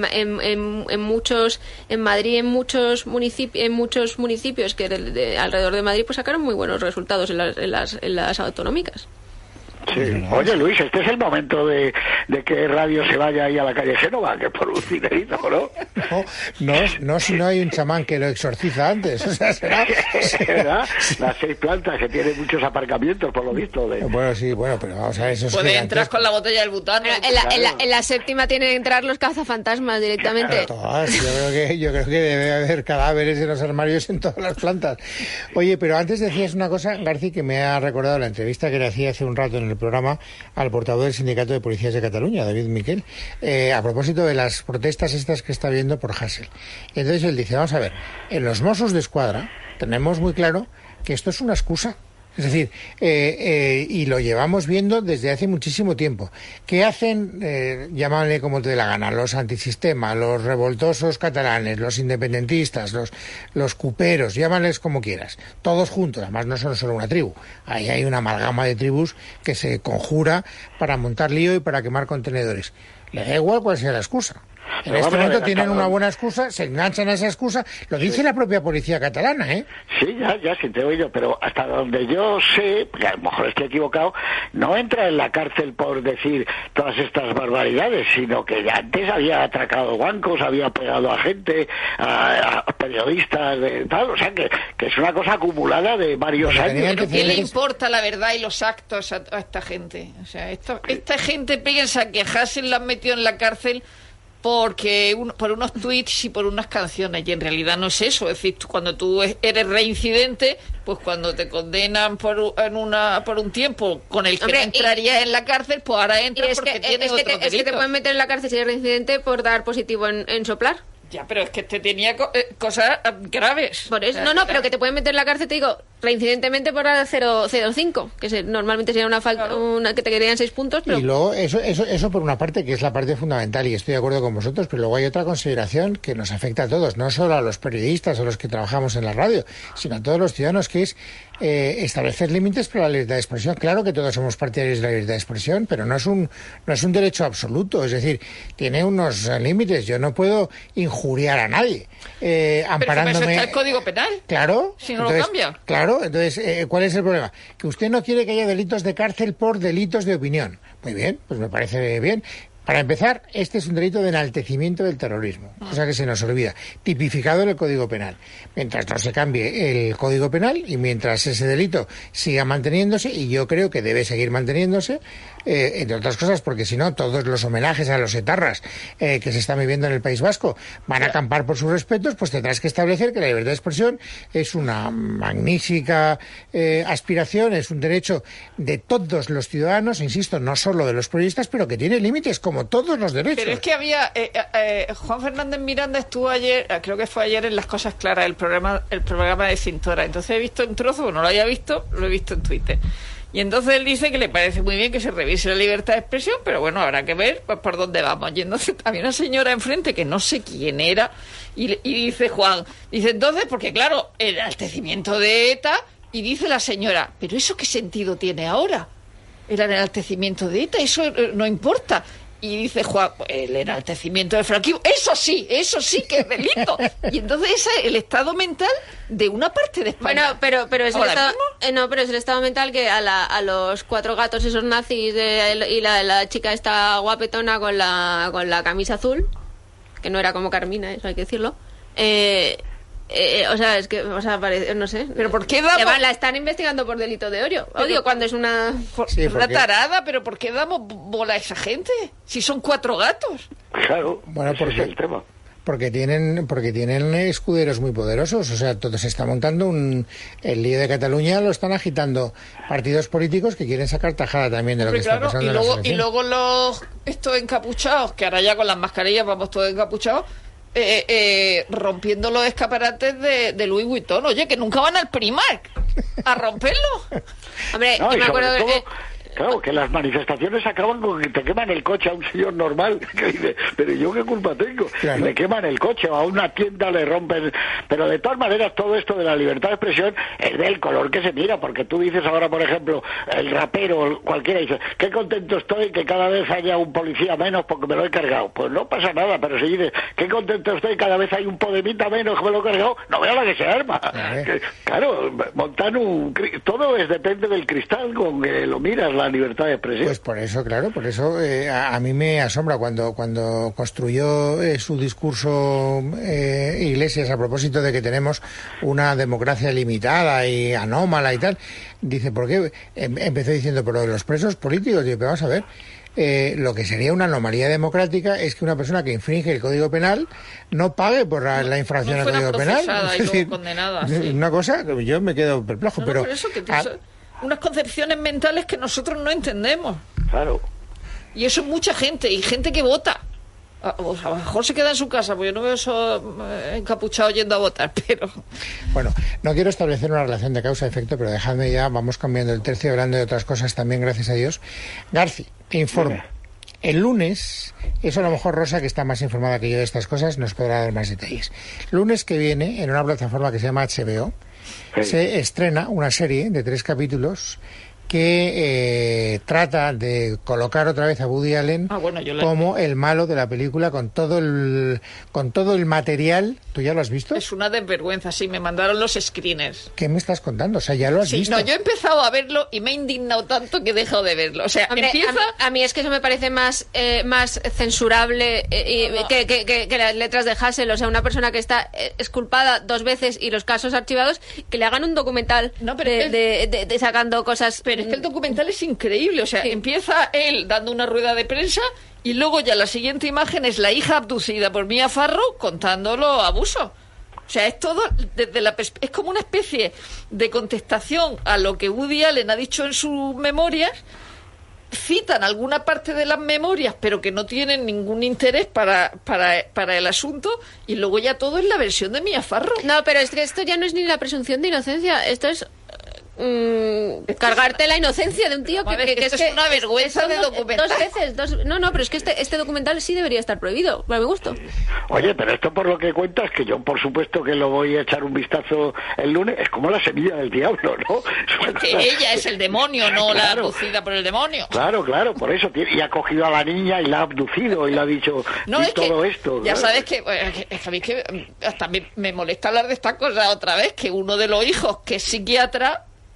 en muchos, en Madrid, en muchos municipios que alrededor de Madrid, pues sacaron muy buenos resultados en las autonómicas. Sí. Oye, Luis, este es el momento de que Radio se vaya ahí a la calle Génova, que por un dinerito, ¿no? No, si no hay un chamán que lo exorciza antes. O sea, será... ¿verdad? Las 6 plantas, que tiene muchos aparcamientos, por lo visto. Bueno, sí, pero vamos a ver, eso es puede entrar con la botella del butano. En la séptima tienen que entrar los cazafantasmas directamente. Todas. Yo creo que debe haber cadáveres en los armarios en todas las plantas. Oye, pero antes decías una cosa, García, que me ha recordado la entrevista que le hacía hace un rato en el programa al portavoz del Sindicato de Policías de Cataluña, David Miquel, a propósito de las protestas estas que está viendo por Hasél. Entonces él dice, vamos a ver, en los Mossos de Escuadra tenemos muy claro que esto es una excusa. Es decir, y lo llevamos viendo desde hace muchísimo tiempo. ¿Qué hacen, llámale como te dé la gana, los antisistema, los revoltosos catalanes, los independentistas, los cuperos, llámales como quieras, todos juntos? Además no son solo una tribu, ahí hay una amalgama de tribus que se conjura para montar lío y para quemar contenedores. Le da igual cuál sea la excusa. En este momento tienen una buena excusa, se enganchan a esa excusa, lo dice la propia policía catalana, ¿eh? Sí, ya sí te he oído, pero hasta donde yo sé, porque a lo mejor estoy equivocado, no entra en la cárcel por decir todas estas barbaridades, sino que ya antes había atracado bancos, había pegado a gente, a periodistas, tal, o sea que es una cosa acumulada de varios años. ¿Pero qué le importa la verdad y los actos a esta gente? O sea, esta gente piensa que Hasél la han metido en la cárcel por unos tweets y por unas canciones, y en realidad no es eso. Es decir, cuando tú eres reincidente, pues cuando te condenan por un tiempo con el que no entrarías en la cárcel, pues ahora entras porque tienes otro delito. Es que te pueden meter en la cárcel si eres reincidente por dar positivo en soplar. Ya, pero es que tenía cosas graves. Por eso, pero que te pueden meter en la cárcel, te digo, reincidentemente por 0,05, que normalmente sería una falta, que te quedarían 6 puntos. Pero... Y luego, eso por una parte, que es la parte fundamental, y estoy de acuerdo con vosotros, pero luego hay otra consideración que nos afecta a todos, no solo a los periodistas o los que trabajamos en la radio, sino a todos los ciudadanos, que es establecer límites para la libertad de expresión. Claro que todos somos partidarios de la libertad de expresión, pero no es un derecho absoluto, es decir, tiene unos límites. Yo no puedo injuriar a nadie amparándome. Pero eso está el Código Penal. Claro. Si no lo cambia. Claro, entonces, ¿cuál es el problema? Que usted no quiere que haya delitos de cárcel por delitos de opinión. Muy bien, pues me parece bien. Para empezar, este es un delito de enaltecimiento del terrorismo, cosa que se nos olvida, tipificado en el Código Penal. Mientras no se cambie el Código Penal y mientras ese delito siga manteniéndose, y yo creo que debe seguir manteniéndose, entre otras cosas porque si no todos los homenajes a los etarras que se están viviendo en el País Vasco van a acampar por sus respetos, pues tendrás que establecer que la libertad de expresión es una magnífica aspiración, es un derecho de todos los ciudadanos, insisto, no solo de los periodistas, pero que tiene límites como todos los derechos. Pero es que había Juan Fernández Miranda estuvo ayer, creo que fue ayer en Las Cosas Claras, el programa de Cintora. Entonces he visto un trozo, no lo había visto, lo he visto en Twitter. Y entonces él dice que le parece muy bien que se revise la libertad de expresión, pero bueno, habrá que ver pues por dónde vamos. Y entonces había una señora enfrente que no sé quién era, y dice Juan, dice entonces, porque claro, el enaltecimiento de ETA, y dice la señora, pero ¿eso qué sentido tiene ahora? El enaltecimiento de ETA, eso no importa. Y dice Juan, el enaltecimiento del franquismo, eso sí que es delito. Y entonces ese es el estado mental de una parte de España. Bueno, pero es el estado, pero es el estado mental que a los 4 gatos esos nazis y la chica esta guapetona con la camisa azul, que no era como Carmina, eso hay que decirlo. Parece, no sé. ¿Pero por qué damos? La están investigando por delito de odio cuando es una tarada, pero ¿por qué damos bola a esa gente? Si son 4 gatos. Claro, bueno, ese es el tema. Porque tienen escuderos muy poderosos, o sea, todo se está montando el lío de Cataluña, lo están agitando partidos políticos que quieren sacar tajada también de lo que está pasando en la selección. Y luego estos encapuchados, que ahora ya con las mascarillas vamos todos encapuchados, rompiendo los escaparates de Louis Vuitton. Oye, que nunca van al Primark a romperlo. Hombre, no, yo me acuerdo que... Claro, que las manifestaciones acaban con que te queman el coche a un señor normal que dice, pero ¿yo qué culpa tengo? Claro. Le queman el coche o a una tienda le rompen. Pero de todas maneras todo esto de la libertad de expresión es del color que se mira, porque tú dices ahora, por ejemplo, el rapero, cualquiera dice, qué contento estoy que cada vez haya un policía menos porque me lo he cargado. Pues no pasa nada, pero si dices, qué contento estoy cada vez hay un podemita menos que me lo he cargado, no veo la que se arma. Claro, montan todo depende del cristal con que lo miras, la libertad de expresión. Pues por eso, claro, a mí me asombra cuando construyó su discurso Iglesias a propósito de que tenemos una democracia limitada y anómala y tal, dice, ¿por qué? Empezó diciendo, pero de los presos políticos, digo, vamos a ver, lo que sería una anomalía democrática es que una persona que infringe el Código Penal no pague por la infracción al Código Penal. Es decir, condenada, sí. Una cosa que yo me quedo perplejo, pero... Por eso que unas concepciones mentales que nosotros no entendemos. Claro. Y eso es mucha gente, y gente que vota. A lo mejor se queda en su casa, porque yo no veo eso encapuchado yendo a votar, pero... Bueno, no quiero establecer una relación de causa-efecto, pero dejadme ya, vamos cambiando el tercio, hablando de otras cosas también, gracias a Dios. Garci, te informo. El lunes, eso a lo mejor Rosa, que está más informada que yo de estas cosas, nos podrá dar más detalles. Lunes que viene, en una plataforma que se llama HBO, se estrena una serie de 3 capítulos que trata de colocar otra vez a Woody Allen como el malo de la película, con todo el material. ¿Tú ya lo has visto? Es una desvergüenza, sí, me mandaron los screeners. ¿Qué me estás contando? O sea, ¿ya lo has visto? No, yo he empezado a verlo y me he indignado tanto que he dejado de verlo. O sea, hombre, a mí es que eso me parece más censurable que las letras de Hassel. O sea, una persona que está exculpada 2 veces y los casos archivados, que le hagan un documental de sacando cosas... Pero es que el documental es increíble, o sea, empieza él dando una rueda de prensa y luego ya la siguiente imagen es la hija abducida por Mia Farrow contándolo abuso. O sea, es todo desde es como una especie de contestación a lo que Woody Allen ha dicho en sus memorias. Citan alguna parte de las memorias, pero que no tienen ningún interés para el asunto, y luego ya todo es la versión de Mia Farrow. No, pero es que esto ya no es ni la presunción de inocencia, esto es cargarte la inocencia de un tío que es una vergüenza de documental. 2 veces, no, pero es que este documental sí debería estar prohibido, para mi gusto. Oye, pero esto por lo que cuentas, que yo por supuesto que lo voy a echar un vistazo el lunes, es como la semilla del diablo, ¿no? Porque ella es el demonio, no la abducida por el demonio. Claro, por eso, y ha cogido a la niña y la ha abducido y le ha dicho todo esto. Ya sabes que a mí que hasta me molesta hablar de esta cosa otra vez, que uno de los hijos que es psiquiatra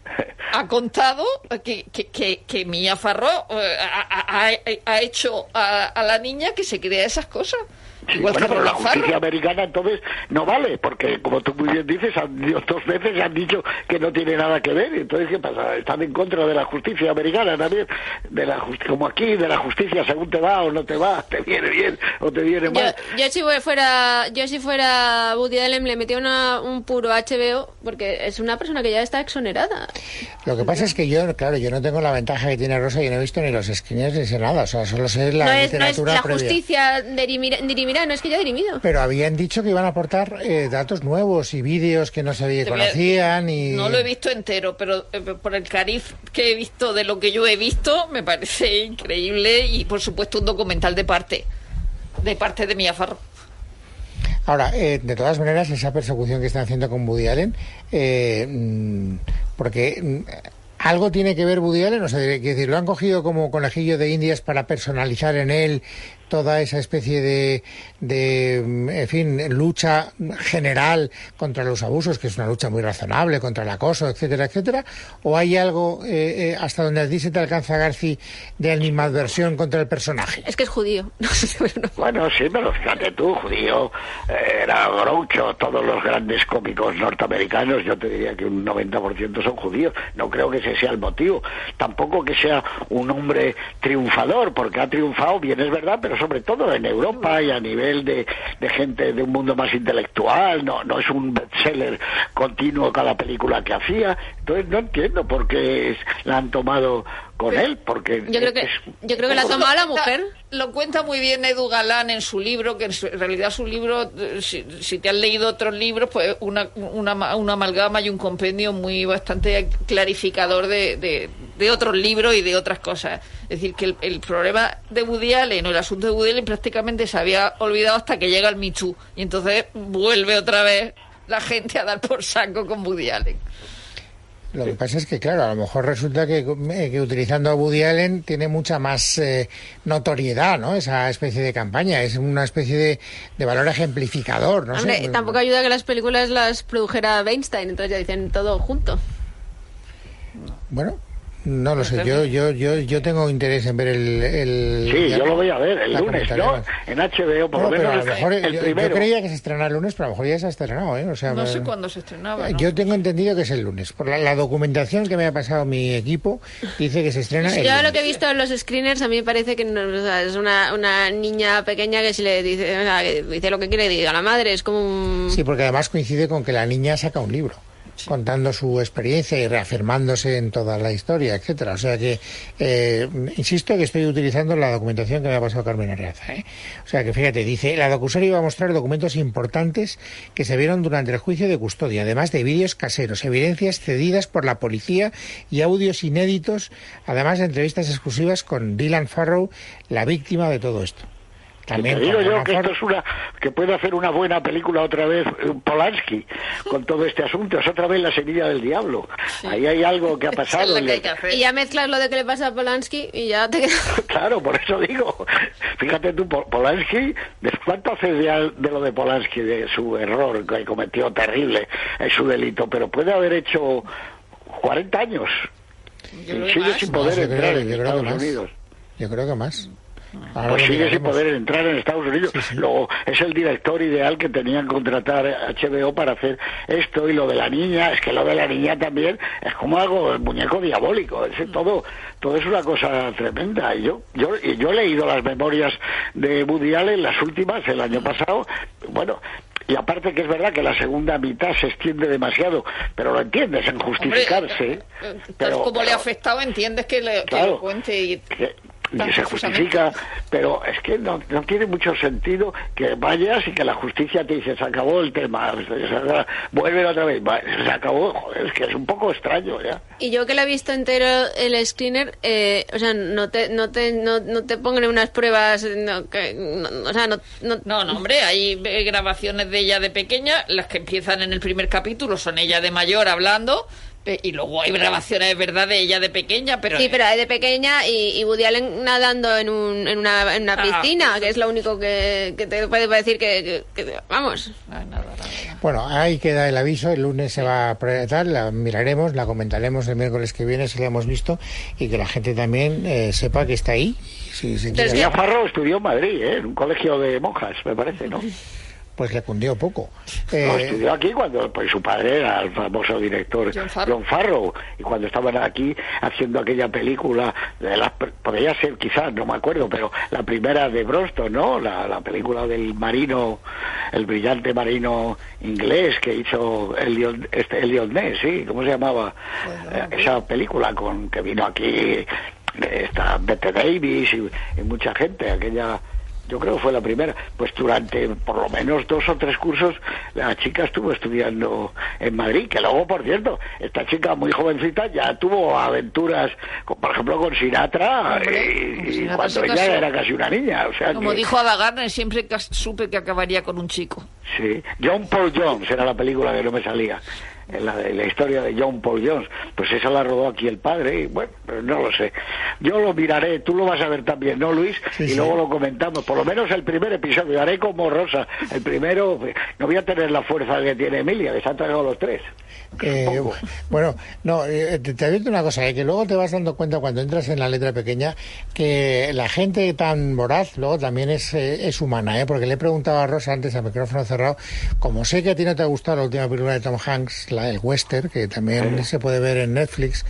ha contado que Mia Farrow ha hecho a la niña que se crea esas cosas. Sí, igual bueno, que pero la Farrow. justicia americana entonces no vale, porque como tú muy bien dices, 2 veces han dicho que no tiene nada que ver. Entonces, ¿qué pasa? Están en contra de la justicia americana también, como aquí, de la justicia según te va o no te va, te viene bien o te viene mal. Yo si fuera Woody Allen le metía un puro HBO, porque es una persona que ya está exonerada. Lo que pasa es que yo no tengo la ventaja que tiene Rosa, yo no he visto ni los screeners ni sé nada, o sea, solo sé la literatura la previa. Justicia dirimirá, no es que ya ha dirimido. Pero habían dicho que iban a aportar datos nuevos y vídeos que no se conocían y... No lo he visto entero, pero por el cariz que he visto de lo que yo he visto, me parece increíble, y por supuesto un documental de parte de Mia Farrow. Ahora, de todas maneras, esa persecución que están haciendo con Woody Allen, porque algo tiene que ver Woody Allen, o sea, quiero decir, lo han cogido como conejillo de indias para personalizar en él toda esa especie de en fin, lucha general contra los abusos, que es una lucha muy razonable, contra el acoso, etcétera, etcétera, o hay algo hasta donde a ti se te alcanza, Garci, de animadversión contra el personaje. Es que es judío. Bueno, sí, pero fíjate tú, judío, era Groucho, todos los grandes cómicos norteamericanos, yo te diría que un 90% son judíos. No creo que ese sea el motivo. Tampoco que sea un hombre triunfador, porque ha triunfado, bien es verdad, pero sobre todo en Europa y a nivel de gente de un mundo más intelectual, no es un bestseller continuo cada película que hacía. Entonces no entiendo por qué la han tomado con él, porque yo creo que la ha tomado la mujer. Lo cuenta muy bien Edu Galán en su libro, que en realidad su libro, si te has leído otros libros, pues una amalgama y un compendio bastante clarificador de otros libros y de otras cosas. Es decir, que el problema de Woody Allen, o el asunto de Woody Allen, prácticamente se había olvidado hasta que llega el Me Too, y entonces vuelve otra vez la gente a dar por saco con Woody Allen. Lo que pasa es que, claro, a lo mejor resulta que utilizando a Woody Allen tiene mucha más notoriedad, ¿no? Esa especie de campaña, es una especie de valor ejemplificador, ¿no? Hombre, tampoco ayuda que las películas las produjera Weinstein, entonces ya dicen todo junto. Bueno, no lo sé, yo tengo interés en ver el sí, yo lo voy a ver el lunes, ¿no? En HBO, por lo menos a lo mejor, el primero. Yo creía que se estrenara el lunes, pero a lo mejor ya se ha estrenado, ¿eh? O sea, no sé cuándo se estrenaba, ¿no? Yo tengo entendido que es el lunes. Por la documentación que me ha pasado mi equipo, dice que se estrena el lunes. Yo lo que he visto en los screeners, a mí me parece que no, o sea, es una niña pequeña que si le dice, o sea, que dice lo que quiere, diga a la madre, es como un... Sí, porque además coincide con que la niña saca un libro. Sí. Contando su experiencia y reafirmándose en toda la historia, etcétera. O sea que, insisto que estoy utilizando la documentación que me ha pasado Carmen Arreaza, ¿eh? O sea que, fíjate, dice, la docuserie iba a mostrar documentos importantes que se vieron durante el juicio de custodia, además de vídeos caseros, evidencias cedidas por la policía y audios inéditos, además de entrevistas exclusivas con Dylan Farrow, la víctima de todo esto. También te digo yo que esto es que puede hacer una buena película otra vez Polanski con todo este asunto, es otra vez La semilla del diablo. Sí. Ahí hay algo que ha pasado. Y ya mezclas lo de que le pasa a Polanski y ya te quedas... Claro, por eso digo, fíjate tú, Polanski, ¿cuánto haces de lo de Polanski, de su error que cometió terrible, es su delito, pero puede haber hecho 40 años y sigue sin poder entrar en Estados Unidos? Yo creo que más. Pues sigue sin poder entrar en Estados Unidos. Sí. Luego es el director ideal que tenían que contratar HBO para hacer esto. Y lo de la niña, es que lo de la niña también es como algo, el muñeco diabólico. Todo es una cosa tremenda. Y yo he leído las memorias de Woody Allen, las últimas, el año pasado. Bueno, y aparte que es verdad que la segunda mitad se extiende demasiado, pero lo entiendes en justificarse. Pero como le ha afectado, entiendes que lo cuente y se justifica, pero es que no tiene mucho sentido que vayas y que la justicia te dice, se acabó el tema, vuelve otra vez, se acabó, joder, es que es un poco extraño ya. Y yo que lo he visto entero el screener, o sea, no te pongan unas pruebas, No, hombre, hay grabaciones de ella de pequeña, las que empiezan en el primer capítulo son ella de mayor hablando, Y luego hay grabaciones, ¿verdad?, de ella de pequeña, pero... Sí, pero de pequeña y Woody Allen nadando en una piscina, que es lo único que te puede decir que vamos. Nada. Bueno, ahí queda el aviso, el lunes se va a proyectar, la miraremos, la comentaremos el miércoles que viene si la hemos visto, y que la gente también sepa que está ahí. Ya Farrow estudió en Madrid, en un colegio de monjas, me parece, ¿no? Pues le cundió poco. No, estudió aquí cuando su padre era el famoso director John Farrow, y cuando estaban aquí haciendo aquella película, podría ser quizás, no me acuerdo, pero la primera de Broston, ¿no? La película del marino, el brillante marino inglés que hizo Elliot Ness, ¿sí? ¿Cómo se llamaba? Esa película que vino aquí, está Bette Davis y mucha gente, aquella... Yo creo que fue la primera. Pues durante por lo menos 2 o 3 cursos la chica estuvo estudiando en Madrid, que luego, por cierto, esta chica muy jovencita ya tuvo aventuras, por ejemplo, con Sinatra, y cuando ella era casi una niña. O sea, como dijo Ava Gardner, siempre supe que acabaría con un chico. Sí, John Paul Jones era la película que no me salía. La historia de John Paul Jones, pues esa la rodó aquí el padre, y bueno, pues no lo sé. Yo lo miraré, tú lo vas a ver también, ¿no, Luis? Sí, luego lo comentamos, por lo menos el primer episodio, haré como Rosa, el primero, no voy a tener la fuerza que tiene Emilia, que se han traído los 3. Bueno, no, te advierto una cosa, que luego te vas dando cuenta cuando entras en la letra pequeña que la gente tan voraz luego también es humana, porque le he preguntado a Rosa antes a micrófono cerrado, como sé que a ti no te ha gustado la última película de Tom Hanks, el western, que también se puede ver en Netflix,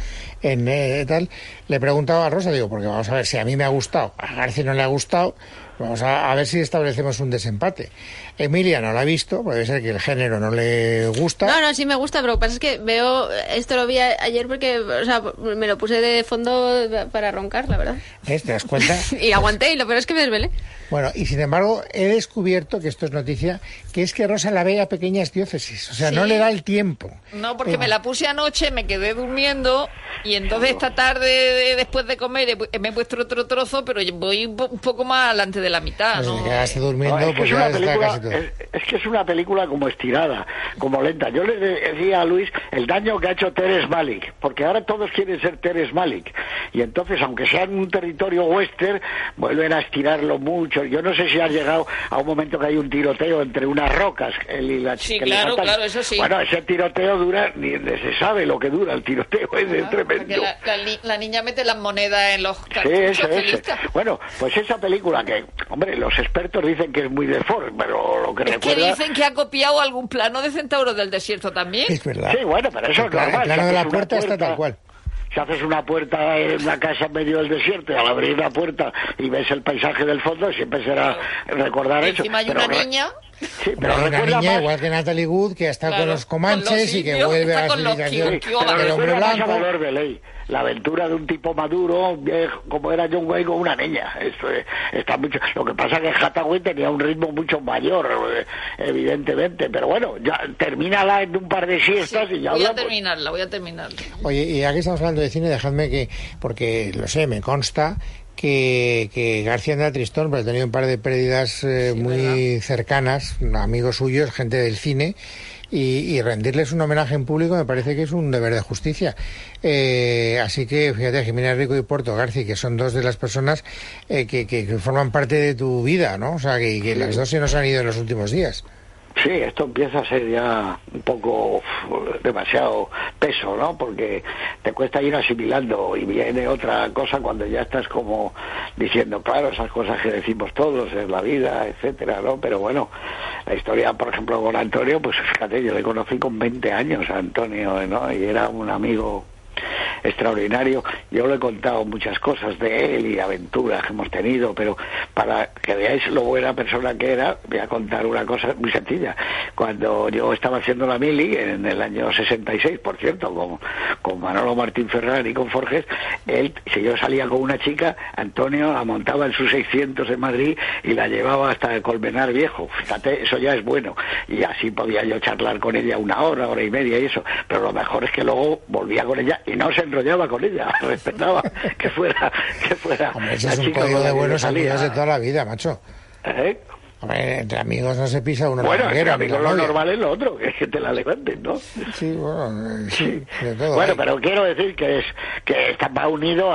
tal, le he preguntado a Rosa, digo, porque vamos a ver, si a mí me ha gustado, a García no le ha gustado, vamos a ver si establecemos un desempate. Emilia no la ha visto, puede ser que el género no le gusta. No, sí me gusta, pero lo que pasa es que esto lo vi ayer porque, o sea, me lo puse de fondo para roncar, la verdad. ¿Te das cuenta? Y aguanté, y lo peor es que me desvelé. Bueno, y sin embargo, he descubierto, que esto es noticia, que es que Rosa la ve a pequeñas diócesis, o sea, no le da el tiempo. No, porque me la puse anoche, me quedé durmiendo, y entonces esta tarde, después de comer, me he puesto otro trozo, pero voy un poco más adelante de la mitad. Pues si te quedaste durmiendo, pues ya está casi todo. Es que es una película como estirada, como lenta. Yo le decía a Luis el daño que ha hecho Terrence Malick, porque ahora todos quieren ser Terrence Malick, y entonces, aunque sea en un territorio western, vuelven a estirarlo mucho. Yo no sé si has llegado a un momento que hay un tiroteo entre unas rocas. Sí, claro, eso sí. Bueno, ese tiroteo dura, ni se sabe lo que dura el tiroteo, es tremendo. La niña mete las monedas en los cartuchos. Sí. Bueno, pues esa película que, hombre, los expertos dicen que es muy de Ford, pero lo que recuerda... que dicen que ha copiado algún plano de Centauro del Desierto también. Es verdad. Sí, bueno, pero eso es normal. El plano de la puerta está tal cual. Si haces una puerta en una casa en medio del desierto, y al abrir la puerta y ves el paisaje del fondo, siempre será recordar eso. Encima hay una niña. Sí, pero hay una niña, igual que Natalie Wood, que ha estado con los comanches y que vuelve a la civilización del hombre blanco. La aventura de un tipo maduro, viejo, como era John Wayne, con una niña. Eso está mucho. Lo que pasa es que Hathaway tenía un ritmo mucho mayor, evidentemente, pero bueno, ya termínala en un par de siestas y ya voy hablamos. Voy a terminarla. Oye, y aquí estamos hablando de cine, dejadme porque lo sé, me consta que García anda tristón, pero ha tenido un par de pérdidas muy cercanas, amigos suyos, gente del cine, y rendirles un homenaje en público me parece que es un deber de justicia. Así que, fíjate, Jimena Rico y Porto García, que son dos de las personas que forman parte de tu vida, ¿no? O sea, que las dos se nos han ido en los últimos días. Sí, esto empieza a ser ya un poco demasiado peso, ¿no? Porque te cuesta ir asimilando y viene otra cosa cuando ya estás como diciendo, claro, esas cosas que decimos todos, es la vida, etcétera, ¿no? Pero bueno, la historia, por ejemplo, con Antonio, pues fíjate, yo le conocí con 20 años a Antonio, ¿no? Y era un amigo extraordinario. Yo le he contado muchas cosas de él y aventuras que hemos tenido, pero para que veáis lo buena persona que era, voy a contar una cosa muy sencilla. Cuando yo estaba haciendo la mili en el año 66, por cierto, con Manolo Martín Ferrari y con Forges, si yo salía con una chica, Antonio la montaba en su 600 en Madrid y la llevaba hasta el Colmenar Viejo. Fíjate, eso ya es bueno, y así podía yo charlar con ella una hora y media y eso, pero lo mejor es que luego volvía con ella y no se enrollaba con ella, respetaba que fuera Hombre, ese es un código de buenos amigos de toda la vida, macho. Hombre, entre amigos no se pisa uno. Bueno, entre amigos lo normal es lo otro, que es que te la levanten, ¿no? Sí, bueno, sí. De todo bueno, pero quiero decir que va unido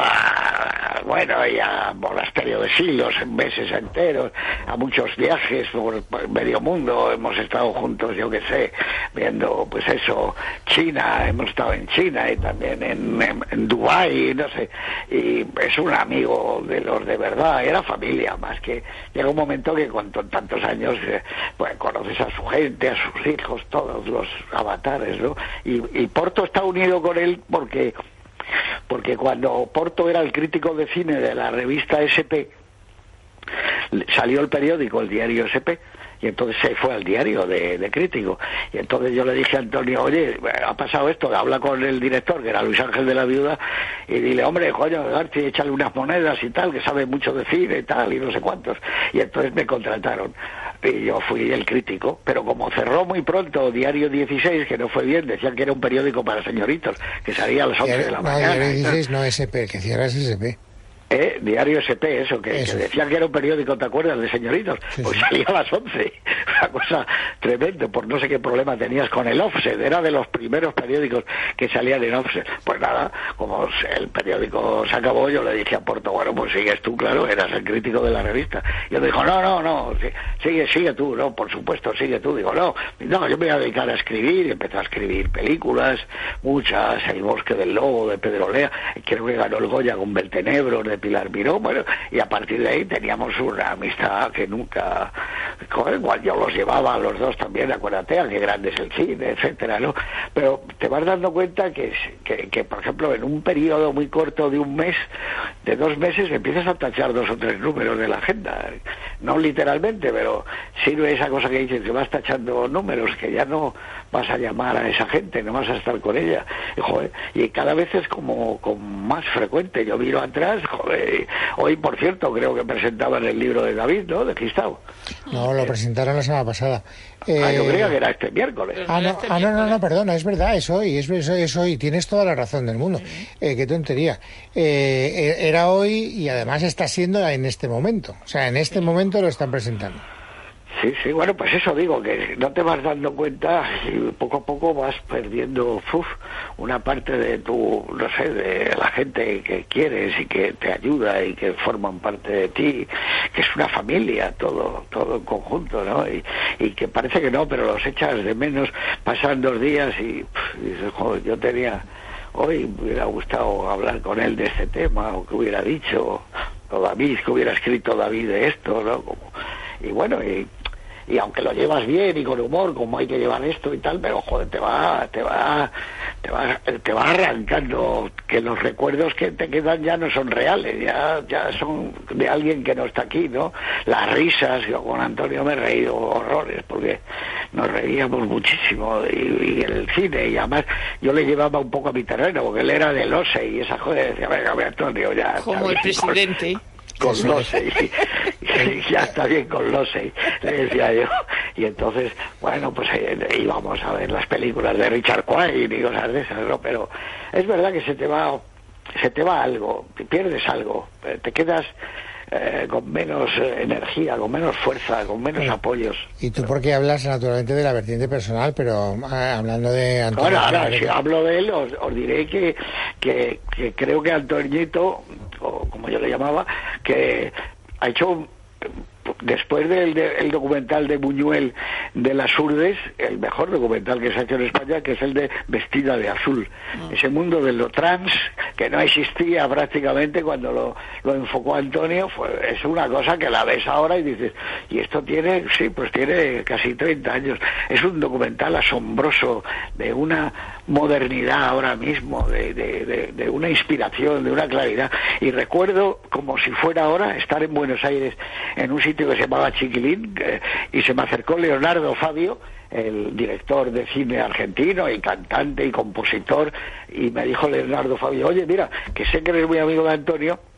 y a monasterio de siglos, en meses enteros, a muchos viajes por medio mundo. Hemos estado juntos, yo qué sé, viendo, pues eso, China, hemos estado en China y también en Dubái, no sé, y es un amigo de los de verdad, era familia, más que llega un momento que con tantos años, pues conoces a su gente, a sus hijos, todos los avatares, ¿no? Y Porto está unido con él porque cuando Porto era el crítico de cine de la revista SP, salió el periódico, el diario SP, y entonces se fue al diario de crítico, y entonces yo le dije a Antonio, oye, ha pasado esto, habla con el director, que era Luis Ángel de la Viuda, y dile, hombre, coño, García, échale unas monedas y tal, que sabe mucho de cine y tal, y no sé cuántos, y entonces me contrataron, y yo fui el crítico, pero como cerró muy pronto Diario 16, que no fue bien, decían que era un periódico para señoritos, que salía a las 11 de la mañana. Diario 16 no SP, que cierra es SP. Diario SP, que decían que era un periódico, ¿te acuerdas? De señoritos, sí, pues salía a las 11, una cosa tremenda, por no sé qué problema tenías con el offset, era de los primeros periódicos que salían en offset. Pues nada, como el periódico se acabó, yo le dije a Porto, bueno, pues sigues tú, claro, eras el crítico de la revista. Y él me dijo, no, sigue tú, no, por supuesto, sigue tú. Digo, no, yo me voy a dedicar a escribir, y empecé a escribir películas, muchas, El bosque del lobo, de Pedro Lea, creo que ganó el Goya con Beltenebro, de Pilar Miró, bueno, y a partir de ahí teníamos una amistad que nunca, con el cual yo los llevaba a los dos también, acuérdate, a Qué grande es el cine, etcétera, ¿no? Pero te vas dando cuenta que por ejemplo, en un periodo muy corto de un mes, de 2 meses, empiezas a tachar 2 o 3 números de la agenda, no literalmente, pero sirve esa cosa que dices, que vas tachando números, que ya no vas a llamar a esa gente, no vas a estar con ella, y cada vez es como más frecuente. Yo miro atrás, hoy, por cierto, creo que presentaban el libro de David, ¿no?, de Gistau. No, lo presentaron la semana pasada. Yo creía que era este miércoles. No, perdona, es verdad, es hoy, tienes toda la razón del mundo. Qué tontería. Era hoy y además está siendo en este momento. O sea, en este momento lo están presentando. Sí, bueno, pues eso digo, que no te vas dando cuenta y poco a poco vas perdiendo una parte de tu, no sé, de la gente que quieres y que te ayuda y que forman parte de ti, que es una familia, todo en conjunto, ¿no? Y que parece que no, pero los echas de menos, pasan 2 días y dices, joder, yo hoy me hubiera gustado hablar con él de este tema, o que hubiera dicho, o David, que hubiera escrito David de esto, ¿no? Y bueno, y aunque lo llevas bien y con humor, como hay que llevar esto y tal, pero joder, te va arrancando, que los recuerdos que te quedan ya no son reales, ya son de alguien que no está aquí, ¿no? Las risas, yo con Antonio me he reído horrores, porque nos reíamos muchísimo, y el cine, y además yo le llevaba un poco a mi terreno, porque él era del OSE, y esa joder decía, venga, Antonio, ya... Como el presidente... Con Losey, ya está bien con Losey, le decía yo. Y entonces, bueno, pues íbamos a ver las películas de Richard Quine y cosas de esas, ¿no? Pero es verdad que se te va algo, te pierdes algo, te quedas con menos energía, con menos fuerza, con menos apoyos. Y tú porque hablas naturalmente de la vertiente personal, pero hablando de Antonio... Bueno, ahora, si hablo de él, os diré que creo que Antoñito, o como yo le llamaba, que ha hecho, después del documental de Buñuel de las Urdes, el mejor documental que se ha hecho en España, que es el de Vestida de Azul. Ese mundo de lo trans, que no existía prácticamente cuando lo enfocó Antonio, es una cosa que la ves ahora y dices, y esto tiene casi 30 años. Es un documental asombroso, de una modernidad ahora mismo, de una inspiración, de una claridad. Y recuerdo, como si fuera ahora, estar en Buenos Aires, en un sitio que se llamaba Chiquilín, y se me acercó Leonardo Fabio, el director de cine argentino y cantante y compositor, y me dijo Leonardo Fabio, oye, mira, que sé que eres muy amigo de Antonio,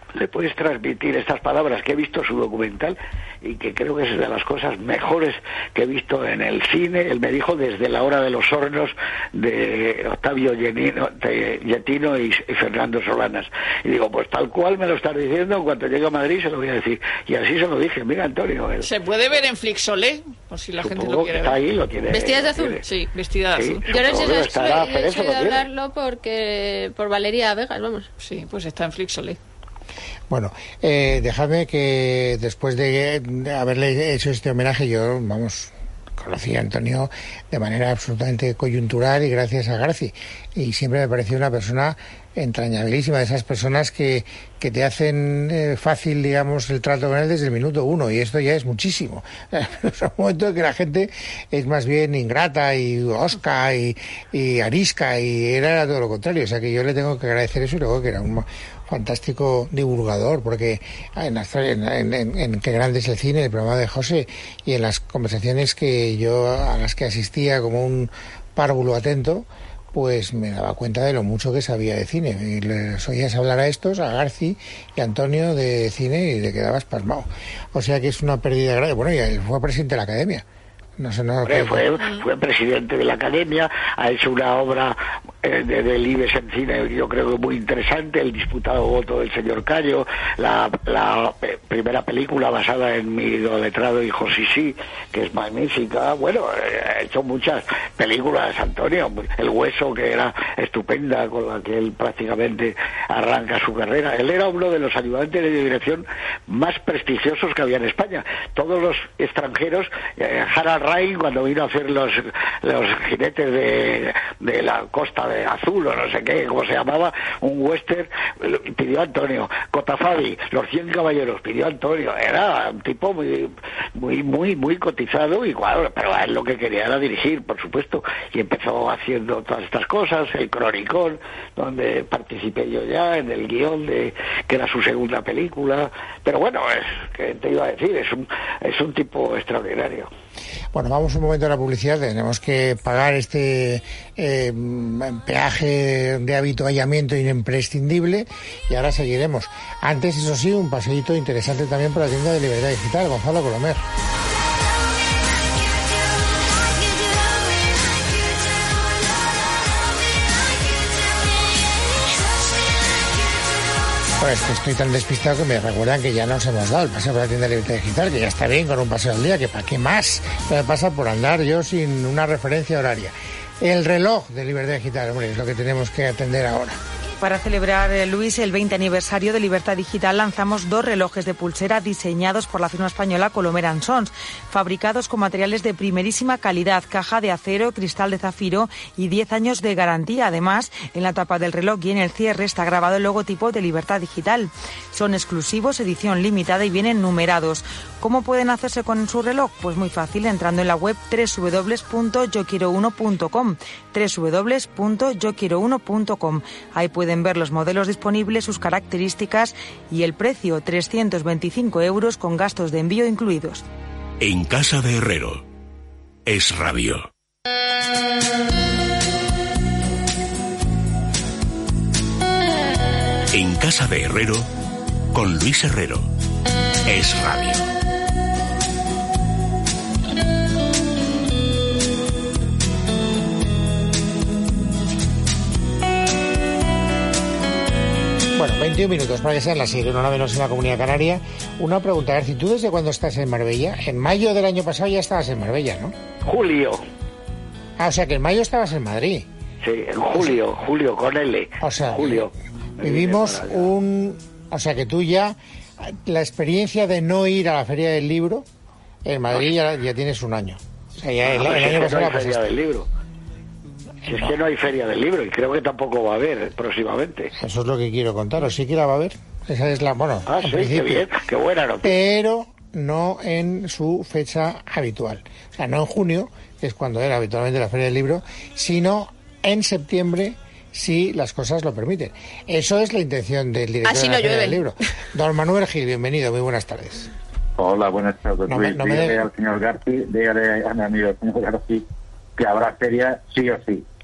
le puedes transmitir estas palabras, que he visto su documental y que creo que es de las cosas mejores que he visto en el cine. Él me dijo desde La hora de los hornos de Octavio Yetino y Fernando Solanas. Y digo, pues tal cual me lo estás diciendo, en cuanto llegue a Madrid se lo voy a decir. Y así se lo dije, mira Antonio. ¿Se puede ver en Flixolé? Por si la gente lo quiere está ver. Ahí, lo tiene. ¿Vestidas de azul? Sí, vestida de azul. Yo no sé de hablarlo por Valeria Vegas, vamos. Sí, pues está en Flixolé. Bueno, dejadme que después de haberle hecho este homenaje, yo, conocí a Antonio de manera absolutamente coyuntural y gracias a Garci. Y siempre me pareció una persona entrañabilísima, de esas personas que te hacen fácil, digamos, el trato con él desde el minuto uno, y esto ya es muchísimo. Es un momento en que la gente es más bien ingrata y osca y arisca, y era todo lo contrario. O sea que yo le tengo que agradecer eso, y luego que era un fantástico divulgador, porque en Qué grande es el cine, el programa de José, y en las conversaciones a las que asistía como un párvulo atento, pues me daba cuenta de lo mucho que sabía de cine. Y les oías hablar a estos, a Garci y a Antonio, de cine, y te quedabas pasmado. O sea que es una pérdida grave. Bueno, y él fue presidente de la Academia. No sé, fue presidente de la Academia, ha hecho una obra del IBEX en cine, yo creo que muy interesante, El disputado voto del señor Cayo, la primera película basada en mi idolatrado hijo Sisi, que es magnífica. Bueno, ha hecho muchas películas, Antonio. El hueso, que era estupenda, con la que él prácticamente arranca su carrera. Él era uno de los ayudantes de dirección más prestigiosos que había en España. Todos los extranjeros, Harald Rhein, cuando vino a hacer los jinetes de la Costa de Azul, o no sé qué, cómo se llamaba, un western, pidió Antonio. Cotafavi, Los 100 caballeros, pidió Antonio. Era un tipo muy cotizado, y claro, pero a él lo que quería era dirigir, por supuesto, y empezó haciendo todas estas cosas, El Cronicón, donde participé yo ya en el guión que era su segunda película. Pero bueno, que te iba a decir, es un tipo extraordinario. Bueno, vamos un momento a la publicidad. Tenemos que pagar este peaje de habituallamiento imprescindible, y ahora seguiremos. Antes, eso sí, un paseíto interesante también por la tienda de Libertad Digital. Gonzalo Colomer. Pues estoy tan despistado que me recuerdan que ya nos hemos dado el paseo por la tienda de Libertad Digital, que ya está bien con un paseo al día, que para qué más me pasa por andar yo sin una referencia horaria. El reloj de Libertad Digital, hombre, es lo que tenemos que atender ahora. Para celebrar, Luis, el 20 aniversario de Libertad Digital, lanzamos 2 relojes de pulsera diseñados por la firma española Colomer & Sons, fabricados con materiales de primerísima calidad, caja de acero, cristal de zafiro y 10 años de garantía. Además, en la tapa del reloj y en el cierre está grabado el logotipo de Libertad Digital. Son exclusivos, edición limitada y vienen numerados. ¿Cómo pueden hacerse con su reloj? Pues muy fácil, entrando en la web www.yoquiero1.com, www.yoquiero1.com. Ahí pueden ver los modelos disponibles, sus características y el precio, 325 € con gastos de envío incluidos. En Casa de Herrero, Es Radio. En Casa de Herrero, con Luis Herrero, Es Radio. Bueno, 21 minutos para que sean las 7, una menos en la Comunidad Canaria. Una pregunta, Garci, ¿tú desde cuándo estás en Marbella? En mayo del año pasado ya estabas en Marbella, ¿no? Julio. O sea que en mayo estabas en Madrid. Sí, en julio con L. O sea, julio. Vivimos o sea que tú ya, la experiencia de no ir a la Feria del Libro, en Madrid ya tienes un año. O sea, ya el año pasado la Feria del Libro. Si es que no hay Feria del Libro, y creo que tampoco va a haber próximamente. Eso es lo que quiero contaros, sí que la va a haber. Esa es la, bueno, sí, qué bien, qué buena noticia. Pero no en su fecha habitual. O sea, no en junio, que es cuando era habitualmente la Feria del Libro, sino en septiembre, si las cosas lo permiten. Eso es la intención del director de la Feria del Libro. Don Manuel Gil, bienvenido, muy buenas tardes. Hola, buenas tardes, Luis. Dígale al señor Garci, dígale a mi amigo el señor Garci que habrá feria sí o sí.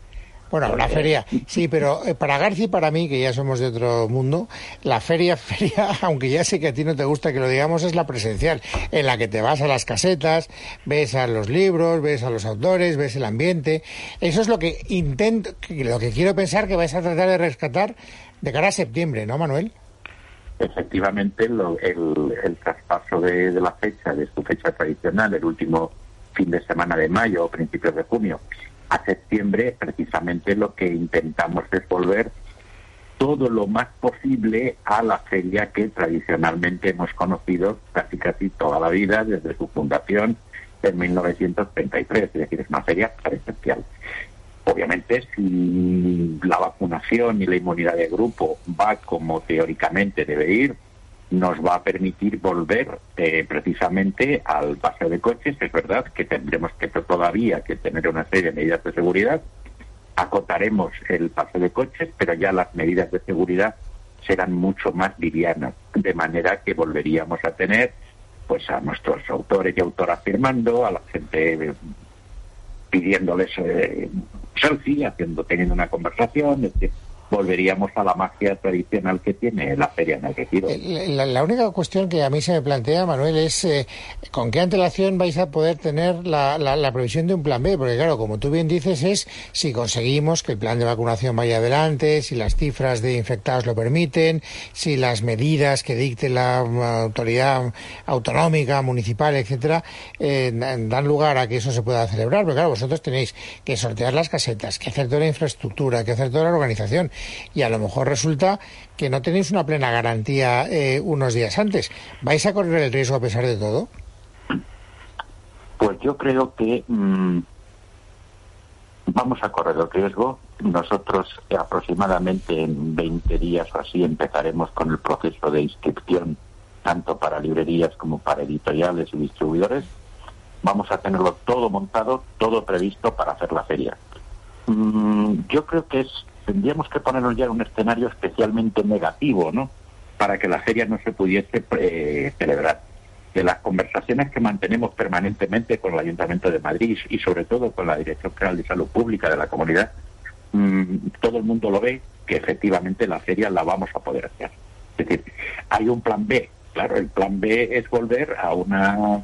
Bueno, la feria, sí, pero para García y para mí, que ya somos de otro mundo, la feria, aunque ya sé que a ti no te gusta que lo digamos, es la presencial, en la que te vas a las casetas, ves a los libros, ves a los autores, ves el ambiente. Eso es lo que lo que quiero pensar que vais a tratar de rescatar de cara a septiembre, ¿no, Manuel? Efectivamente, el traspaso de la fecha, de su fecha tradicional, el último fin de semana de mayo o principios de junio, a septiembre, precisamente lo que intentamos es volver todo lo más posible a la feria que tradicionalmente hemos conocido casi toda la vida, desde su fundación en 1933, es decir, es una feria presencial. Obviamente, si la vacunación y la inmunidad de grupo va como teóricamente debe ir, nos va a permitir volver precisamente al paseo de coches. Es verdad que tendremos todavía que tener una serie de medidas de seguridad. Acotaremos el paseo de coches, pero ya las medidas de seguridad serán mucho más livianas, de manera que volveríamos a tener pues a nuestros autores y autoras firmando, a la gente pidiéndoles selfie, teniendo una conversación. Volveríamos a la magia tradicional que tiene la feria en el Retiro. La única cuestión que a mí se me plantea, Manuel, es ¿con qué antelación vais a poder tener la previsión de un plan B? Porque claro, como tú bien dices, es si conseguimos que el plan de vacunación vaya adelante, si las cifras de infectados lo permiten, si las medidas que dicte la autoridad autonómica, municipal, etcétera, dan lugar a que eso se pueda celebrar. Pero claro, vosotros tenéis que sortear las casetas, que hacer toda la infraestructura, que hacer toda la organización. Y a lo mejor resulta que no tenéis una plena garantía unos días antes. ¿Vais a correr el riesgo a pesar de todo? Pues yo creo que vamos a correr el riesgo. Nosotros aproximadamente en 20 días o así empezaremos con el proceso de inscripción, tanto para librerías como para editoriales y distribuidores. Vamos a tenerlo todo montado, todo previsto para hacer la feria. Yo creo que tendríamos que ponernos ya en un escenario especialmente negativo, ¿no?, para que la feria no se pudiese celebrar. De las conversaciones que mantenemos permanentemente con el Ayuntamiento de Madrid y sobre todo con la Dirección General de Salud Pública de la comunidad, todo el mundo lo ve, que efectivamente la feria la vamos a poder hacer. Es decir, hay un plan B. Claro, el plan B es volver a una,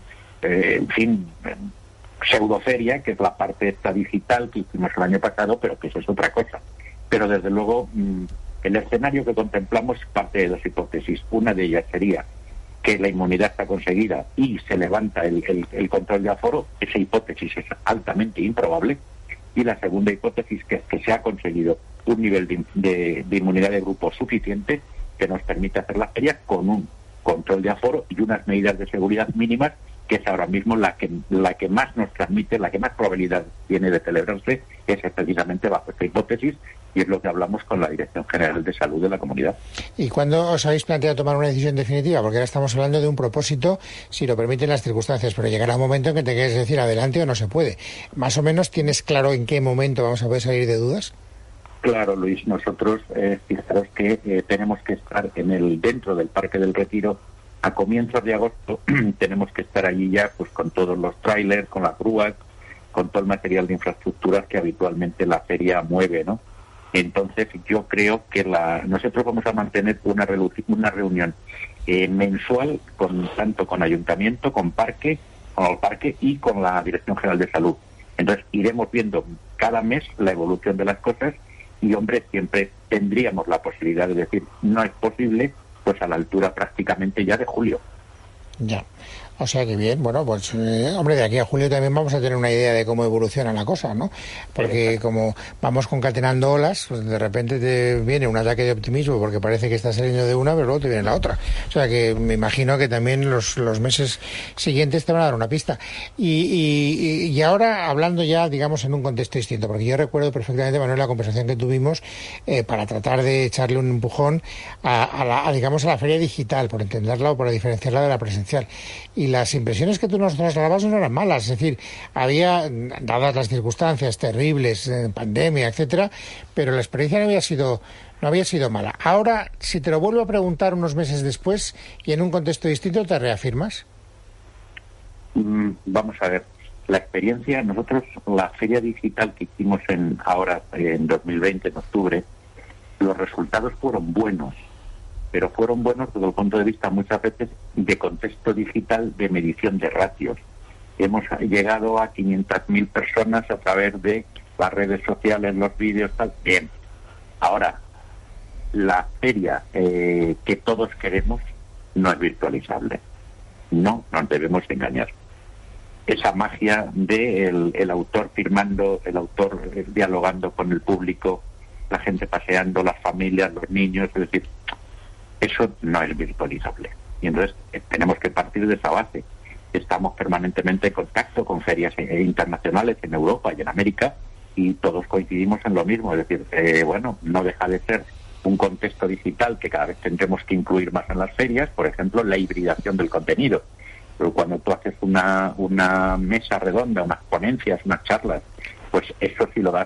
pseudoferia, que es la parte esta digital que hicimos el año pasado, pero que eso es otra cosa. Pero desde luego el escenario que contemplamos parte de dos hipótesis. Una de ellas sería que la inmunidad está conseguida y se levanta el control de aforo. Esa hipótesis es altamente improbable. Y la segunda hipótesis, que es que se ha conseguido un nivel de inmunidad de grupo suficiente que nos permite hacer la feria con un control de aforo y unas medidas de seguridad mínimas, que es ahora mismo la que más nos transmite, la que más probabilidad tiene de celebrarse, es precisamente bajo esta hipótesis, y es lo que hablamos con la Dirección General de Salud de la comunidad. ¿Y cuándo os habéis planteado tomar una decisión definitiva? Porque ahora estamos hablando de un propósito, si lo permiten las circunstancias, pero llegará un momento en que te quieres decir adelante o no se puede. ¿Más o menos tienes claro en qué momento vamos a poder salir de dudas? Claro, Luis, nosotros, fijaros que tenemos que estar dentro del Parque del Retiro a comienzos de agosto. Tenemos que estar allí ya pues con todos los trailers, con las grúas, con todo el material de infraestructuras que habitualmente la feria mueve, ¿no? Entonces yo creo que nosotros vamos a mantener una reunión mensual tanto con Ayuntamiento, con el parque y con la Dirección General de Salud. Entonces iremos viendo cada mes la evolución de las cosas y, hombre, siempre tendríamos la posibilidad de decir no es posible, pues a la altura prácticamente ya de julio. Ya. O sea que bien, bueno, pues hombre, de aquí a julio también vamos a tener una idea de cómo evoluciona la cosa, ¿no? Porque como vamos concatenando olas, pues de repente te viene un ataque de optimismo porque parece que está saliendo de una, pero luego te viene la otra. O sea que me imagino que también los meses siguientes te van a dar una pista. Y ahora, hablando ya, digamos, en un contexto distinto, porque yo recuerdo perfectamente, Manuel, la conversación que tuvimos para tratar de echarle un empujón a la feria digital, por entenderla o por diferenciarla de la presencial. Y las impresiones que tú nos trasladabas no eran malas, es decir, había, dadas las circunstancias terribles, pandemia, etcétera, pero la experiencia no había sido mala. Ahora, si te lo vuelvo a preguntar unos meses después y en un contexto distinto, ¿te reafirmas? Vamos a ver. La experiencia, nosotros, la feria digital que hicimos ahora en 2020, en octubre, los resultados fueron buenos, pero fueron buenos desde el punto de vista muchas veces de contexto digital, de medición de ratios. Hemos llegado a 500.000 personas a través de las redes sociales, los vídeos, tal. Bien. Ahora, la feria que todos queremos no es virtualizable. No nos debemos engañar. Esa magia de el autor firmando, el autor dialogando con el público, la gente paseando, las familias, los niños, es decir, eso no es virtualizable. Y entonces tenemos que partir de esa base. Estamos permanentemente en contacto con ferias internacionales en Europa y en América y todos coincidimos en lo mismo. Es decir, no deja de ser un contexto digital que cada vez tendremos que incluir más en las ferias, por ejemplo, la hibridación del contenido. Pero cuando tú haces una mesa redonda, unas ponencias, unas charlas, pues eso si lo das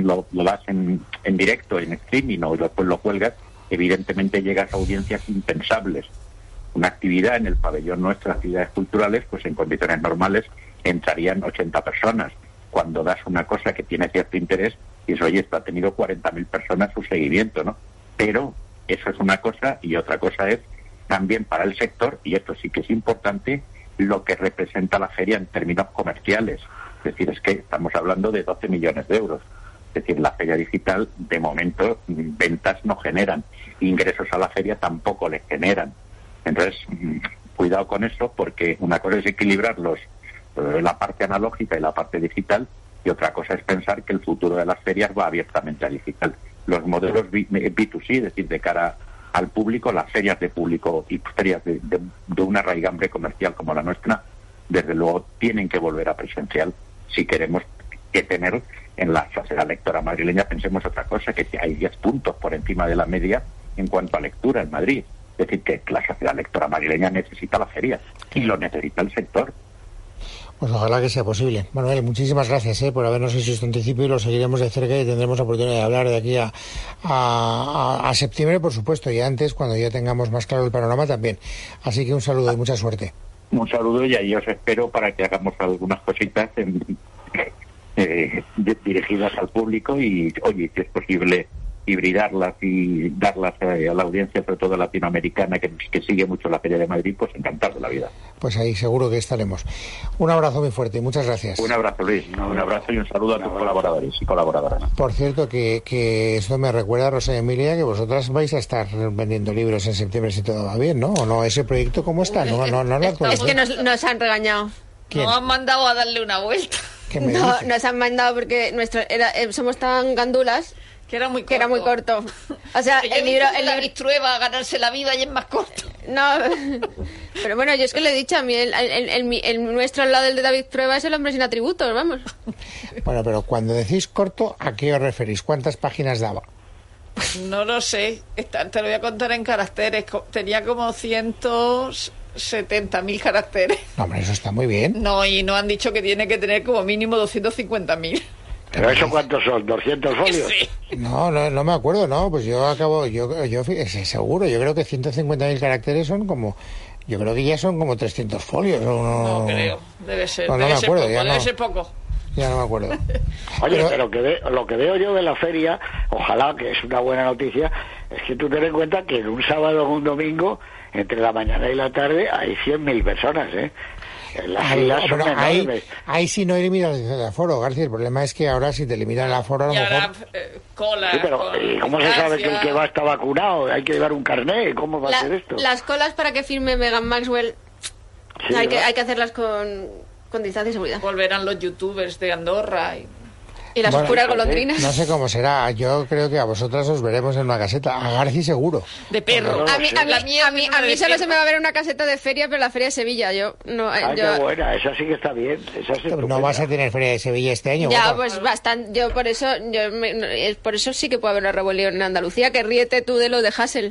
en directo, en streaming o después lo cuelgas, evidentemente llegas a audiencias impensables. Una actividad en el pabellón nuestro, actividades culturales, pues en condiciones normales entrarían 80 personas. Cuando das una cosa que tiene cierto interés, y eso, oye, esto ha tenido 40.000 personas su seguimiento, ¿no? Pero eso es una cosa, y otra cosa es también para el sector, y esto sí que es importante, lo que representa la feria en términos comerciales. Es decir, es que estamos hablando de 12 millones de euros. Es decir, la feria digital, de momento, ventas no generan. Ingresos a la feria tampoco les generan. Entonces, cuidado con eso, porque una cosa es equilibrar la parte analógica y la parte digital, y otra cosa es pensar que el futuro de las ferias va abiertamente a digital. Los modelos B2C, es decir, de cara al público, las ferias de público y ferias de una raigambre comercial como la nuestra, desde luego tienen que volver a presencial si queremos que tener en la sociedad lectora madrileña. Pensemos otra cosa, que hay 10 puntos por encima de la media en cuanto a lectura en Madrid. Es decir, que la sociedad lectora madrileña necesita la feria y lo necesita el sector. Pues ojalá que sea posible. Manuel, muchísimas gracias por habernos hecho este anticipio y lo seguiremos de cerca y tendremos la oportunidad de hablar de aquí a septiembre, por supuesto, y antes, cuando ya tengamos más claro el panorama también. Así que un saludo y mucha suerte. Un saludo, y ahí os espero para que hagamos algunas cositas dirigidas al público y, oye, si es posible, hibridarlas y darlas a la audiencia, sobre todo latinoamericana, que sigue mucho la Feria de Madrid, pues encantado de la vida. Pues ahí seguro que estaremos. Un abrazo muy fuerte y muchas gracias. Un abrazo, Luis. Un abrazo y un saludo a tus colaboradores y colaboradoras. Por cierto, que esto me recuerda, Rosa y Emilia, que vosotras vais a estar vendiendo libros en septiembre si todo va bien, ¿no? ¿O no? ¿Ese proyecto cómo está? No lo es que nos han regañado. ¿Quién? Nos han mandado a darle una vuelta. No, nos han mandado porque somos tan gandulas que era muy corto. O sea, el libro David Trueba a ganarse la vida y es más corto. No, pero bueno, yo es que le he dicho, a mí el nuestro al lado del de David Trueba es El hombre sin atributos, vamos. Bueno, pero cuando decís corto, ¿a qué os referís? ¿Cuántas páginas daba? No lo sé, te lo voy a contar en caracteres. Tenía como 170.000 caracteres. No, hombre, eso está muy bien. No, y nos han dicho que tiene que tener como mínimo 250.000. ¿Pero eso cuántos son? ¿200 folios? Sí. No me acuerdo, no, pues yo seguro, yo creo que 150.000 caracteres son como, yo creo que ya son como 300 folios. No creo, debe ser, no me acuerdo, debe ser poco. Ya no me acuerdo. Oye, pero lo que veo yo de la feria, ojalá, que es una buena noticia, es que tú ten en cuenta que en un sábado o un domingo, entre la mañana y la tarde, hay 100.000 personas, ¿eh? Las filas son enormes. Ahí sí no hay limitación de aforo, García. El problema es que ahora si te limitan el aforo, a lo mejor... cola. Sí, pero ¿cómo se sabe que el que va está vacunado? Hay que llevar un carnet. ¿Cómo va a ser esto? Las colas para que firme Meghan Maxwell, sí, hay que hacerlas con distancia de seguridad. Volverán los youtubers de Andorra y las oscuras golondrinas. No sé cómo será. Yo creo que a vosotras os veremos en una caseta. A Garci seguro. De perro. A mí solo se me va a ver una caseta de feria, pero la feria de Sevilla. Qué buena. Esa sí que está bien. No vas a tener feria de Sevilla este año. Ya, pues bastante. Por eso sí que puede haber una rebelión en Andalucía. Que ríete tú de lo de Hassel.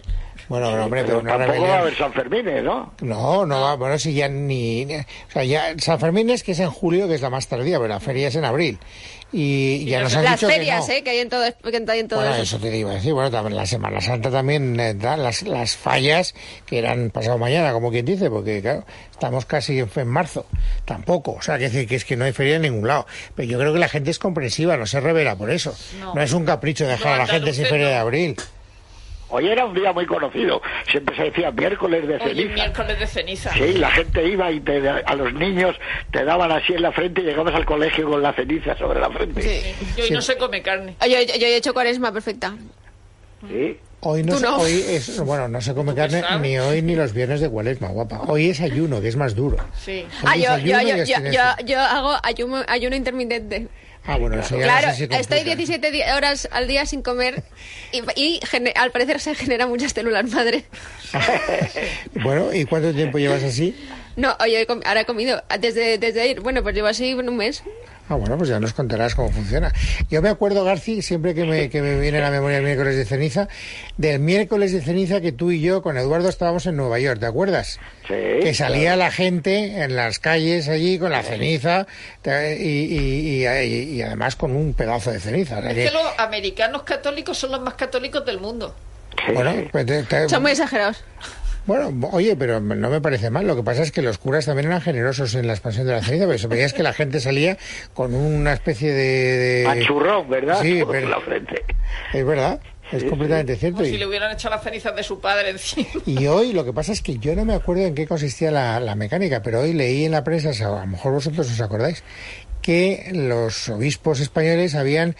Bueno, hombre, pero una tampoco rebelión. va a haber San Fermín, ¿no? No va, bueno, si ya o sea, ya San Fermín es que es en julio, que es la más tardía, pero la feria es en abril. Y ya nos han las dicho ferias, que no. que hay en todo, Bueno, eso te iba a decir. Bueno, también la Semana Santa también da las fallas, que eran pasado mañana, como quien dice, porque claro, estamos casi en marzo. Tampoco, o sea, que decir que es que no hay feria en ningún lado. Pero yo creo que la gente es comprensiva, no se revela por eso. No es un capricho dejar a la gente sin feria de abril. Hoy era un día muy conocido, siempre se decía miércoles de ceniza. Oye, miércoles de ceniza. Sí, la gente iba y a los niños te daban así en la frente y llegabas al colegio con la ceniza sobre la frente. Sí. Y hoy no se come carne. Yo he hecho cuaresma perfecta. Sí. Hoy no, no se come carne ni hoy ni los viernes de Cuaresma, guapa. Hoy es ayuno, que es más duro. Sí. Yo hago ayuno intermitente. Bueno, eso ya claro, no sé si estoy 17 horas al día sin comer y al parecer se generan muchas células madre. Bueno, ¿y cuánto tiempo llevas así? No, oye, ahora he comido desde ayer. Bueno, pues llevo así un mes. Bueno, pues ya nos contarás cómo funciona. Yo me acuerdo, Garci, siempre que me viene a la memoria el miércoles de ceniza, del miércoles de ceniza que tú y yo con Eduardo estábamos en Nueva York, ¿te acuerdas? Sí. Que salía la gente en las calles allí con la ceniza y además con un pedazo de ceniza. Es que los americanos católicos son los más católicos del mundo. Bueno, pues son muy exagerados. Bueno, oye, pero no me parece mal. Lo que pasa es que los curas también eran generosos en la expansión de la ceniza, pero veías que la gente salía con una especie de... Achurrón, ¿verdad? Sí, pero... la frente. Es verdad. Es completamente cierto. Como si le hubieran echado las cenizas de su padre encima. Y hoy lo que pasa es que yo no me acuerdo en qué consistía la mecánica, pero hoy leí en la prensa, a lo mejor vosotros os acordáis, que los obispos españoles habían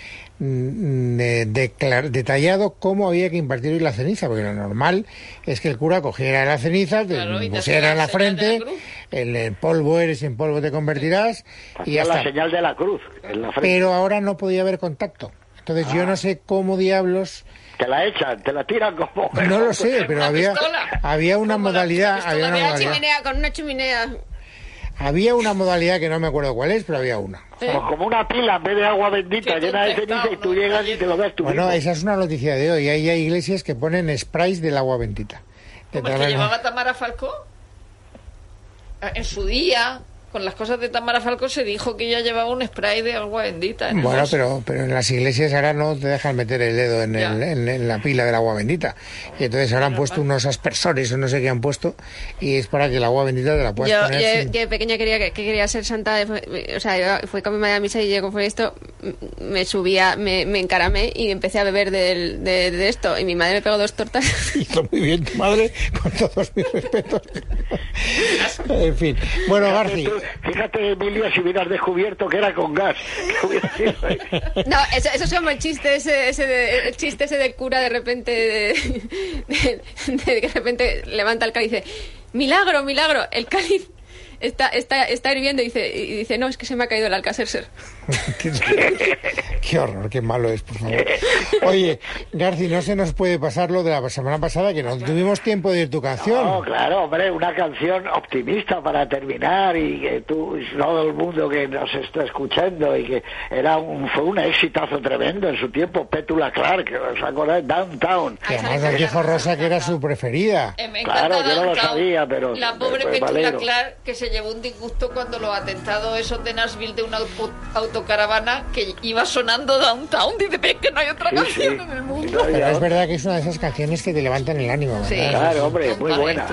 detallado cómo había que impartir hoy la ceniza, porque lo normal es que el cura cogiera la ceniza, te pusiera en la frente, el polvo eres y en polvo te convertirás, y ya está. La señal de la cruz en la frente. Pero ahora no podía haber contacto. Entonces yo no sé cómo diablos... Te la echan, te la tiran como... No lo sé, pero había una modalidad... Con una chimenea. Había una modalidad que no me acuerdo cuál es, pero había una. Pues como una pila en vez de agua bendita llena de ceniza y tú llegas y te lo ves tú mismo. Esa es una noticia de hoy. Hay iglesias que ponen sprays del agua bendita. Como el que llevaba Tamara Falcó en su día... Con las cosas de Tamara Falcó se dijo que ella llevaba un spray de agua bendita. Bueno, pero en las iglesias ahora no te dejan meter el dedo en la pila del agua bendita. Y entonces ahora han puesto unos aspersores o no sé qué han puesto y es para que el agua bendita te la puedas poner. Yo de pequeña quería ser santa, o sea, fui con mi madre a misa y llegó fue esto, me subía, me encaramé y empecé a beber de esto y mi madre me pegó 2 tortas. Hizo muy bien tu madre, con todos mis respetos. En fin. Bueno, Garci. Fíjate, Emilia, si hubieras descubierto que era con gas. No, eso es como el chiste el chiste ese de cura de repente de que de repente levanta el cáliz y dice milagro, el cáliz está hirviendo y dice no, es que se me ha caído el Alka-Seltzer. Qué horror, qué malo es, por favor. Oye, Garci, no se nos puede pasar lo de la semana pasada, que no tuvimos tiempo de ir tu canción. No, claro, hombre, una canción optimista para terminar y que todo el mundo que nos está escuchando y que fue un exitazo tremendo en su tiempo, Petula Clark, ¿os acordáis? Downtown. Que además nos dijo Rosa que era su preferida. Claro, yo no lo sabía, pero... La pobre Petula Clark, que se llevó un disgusto cuando los atentados esos de Nashville de una autocaravana que iba sonando Downtown, dice, pero es que no hay otra canción en el mundo. Pero es verdad que es una de esas canciones que te levantan el ánimo, ¿verdad? Sí, claro, hombre, muy buena.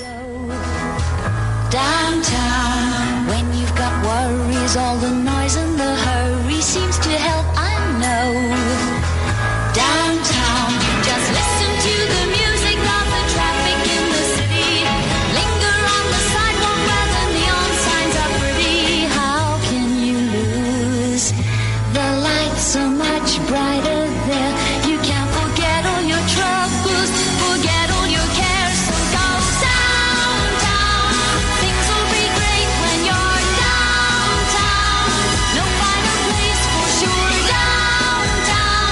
Downtown, when you've got worries, all the noise and the hurry seems to help, I know. Downtown, just listen to the music of the traffic in the city. Linger on the sidewalk where the neon signs are pretty. How can you lose? The lights are much brighter there. You can't forget all your troubles, forget all your cares. So go downtown. Things will be great when you're downtown. No finer place for sure. Downtown.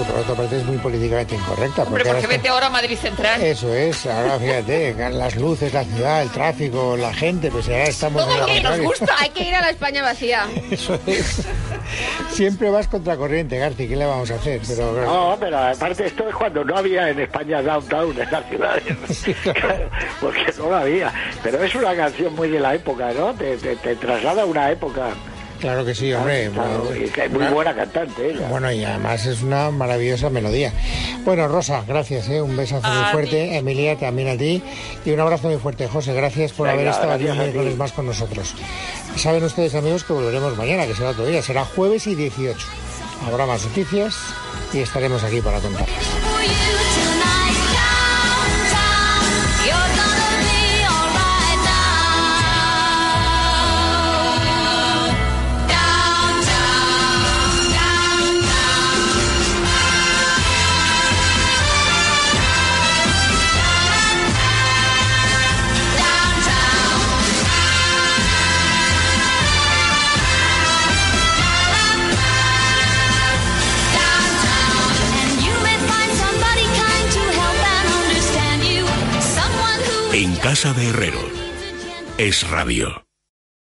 y por otra parte es muy políticamente incorrecta. Hombre, porque ahora vete ahora a Madrid Central. Eso es, ahora fíjate, las luces, la ciudad, el tráfico, la gente, pues ahora estamos en la Que nos contraria. gusta, hay que ir a la España vacía. Eso es. Siempre vas contracorriente, Garci, ¿qué le vamos a hacer? Pero, No, pero aparte esto es cuando no había en España downtown en las ciudades. Claro, porque no lo había. Pero es una canción muy de la época, ¿no? Te traslada a una época. Claro que sí, hombre. Claro, y que es muy buena cantante ella. Bueno, y además es una maravillosa melodía. Bueno, Rosa, gracias, un besazo muy fuerte. Emilia, también a ti. Y un abrazo muy fuerte, José. Gracias por haber estado aquí un miércoles más con nosotros. Saben ustedes, amigos, que volveremos mañana, que será otro día. Será jueves y 18. Habrá más noticias y estaremos aquí para contarlas. En casa de Herrero. Es Radio.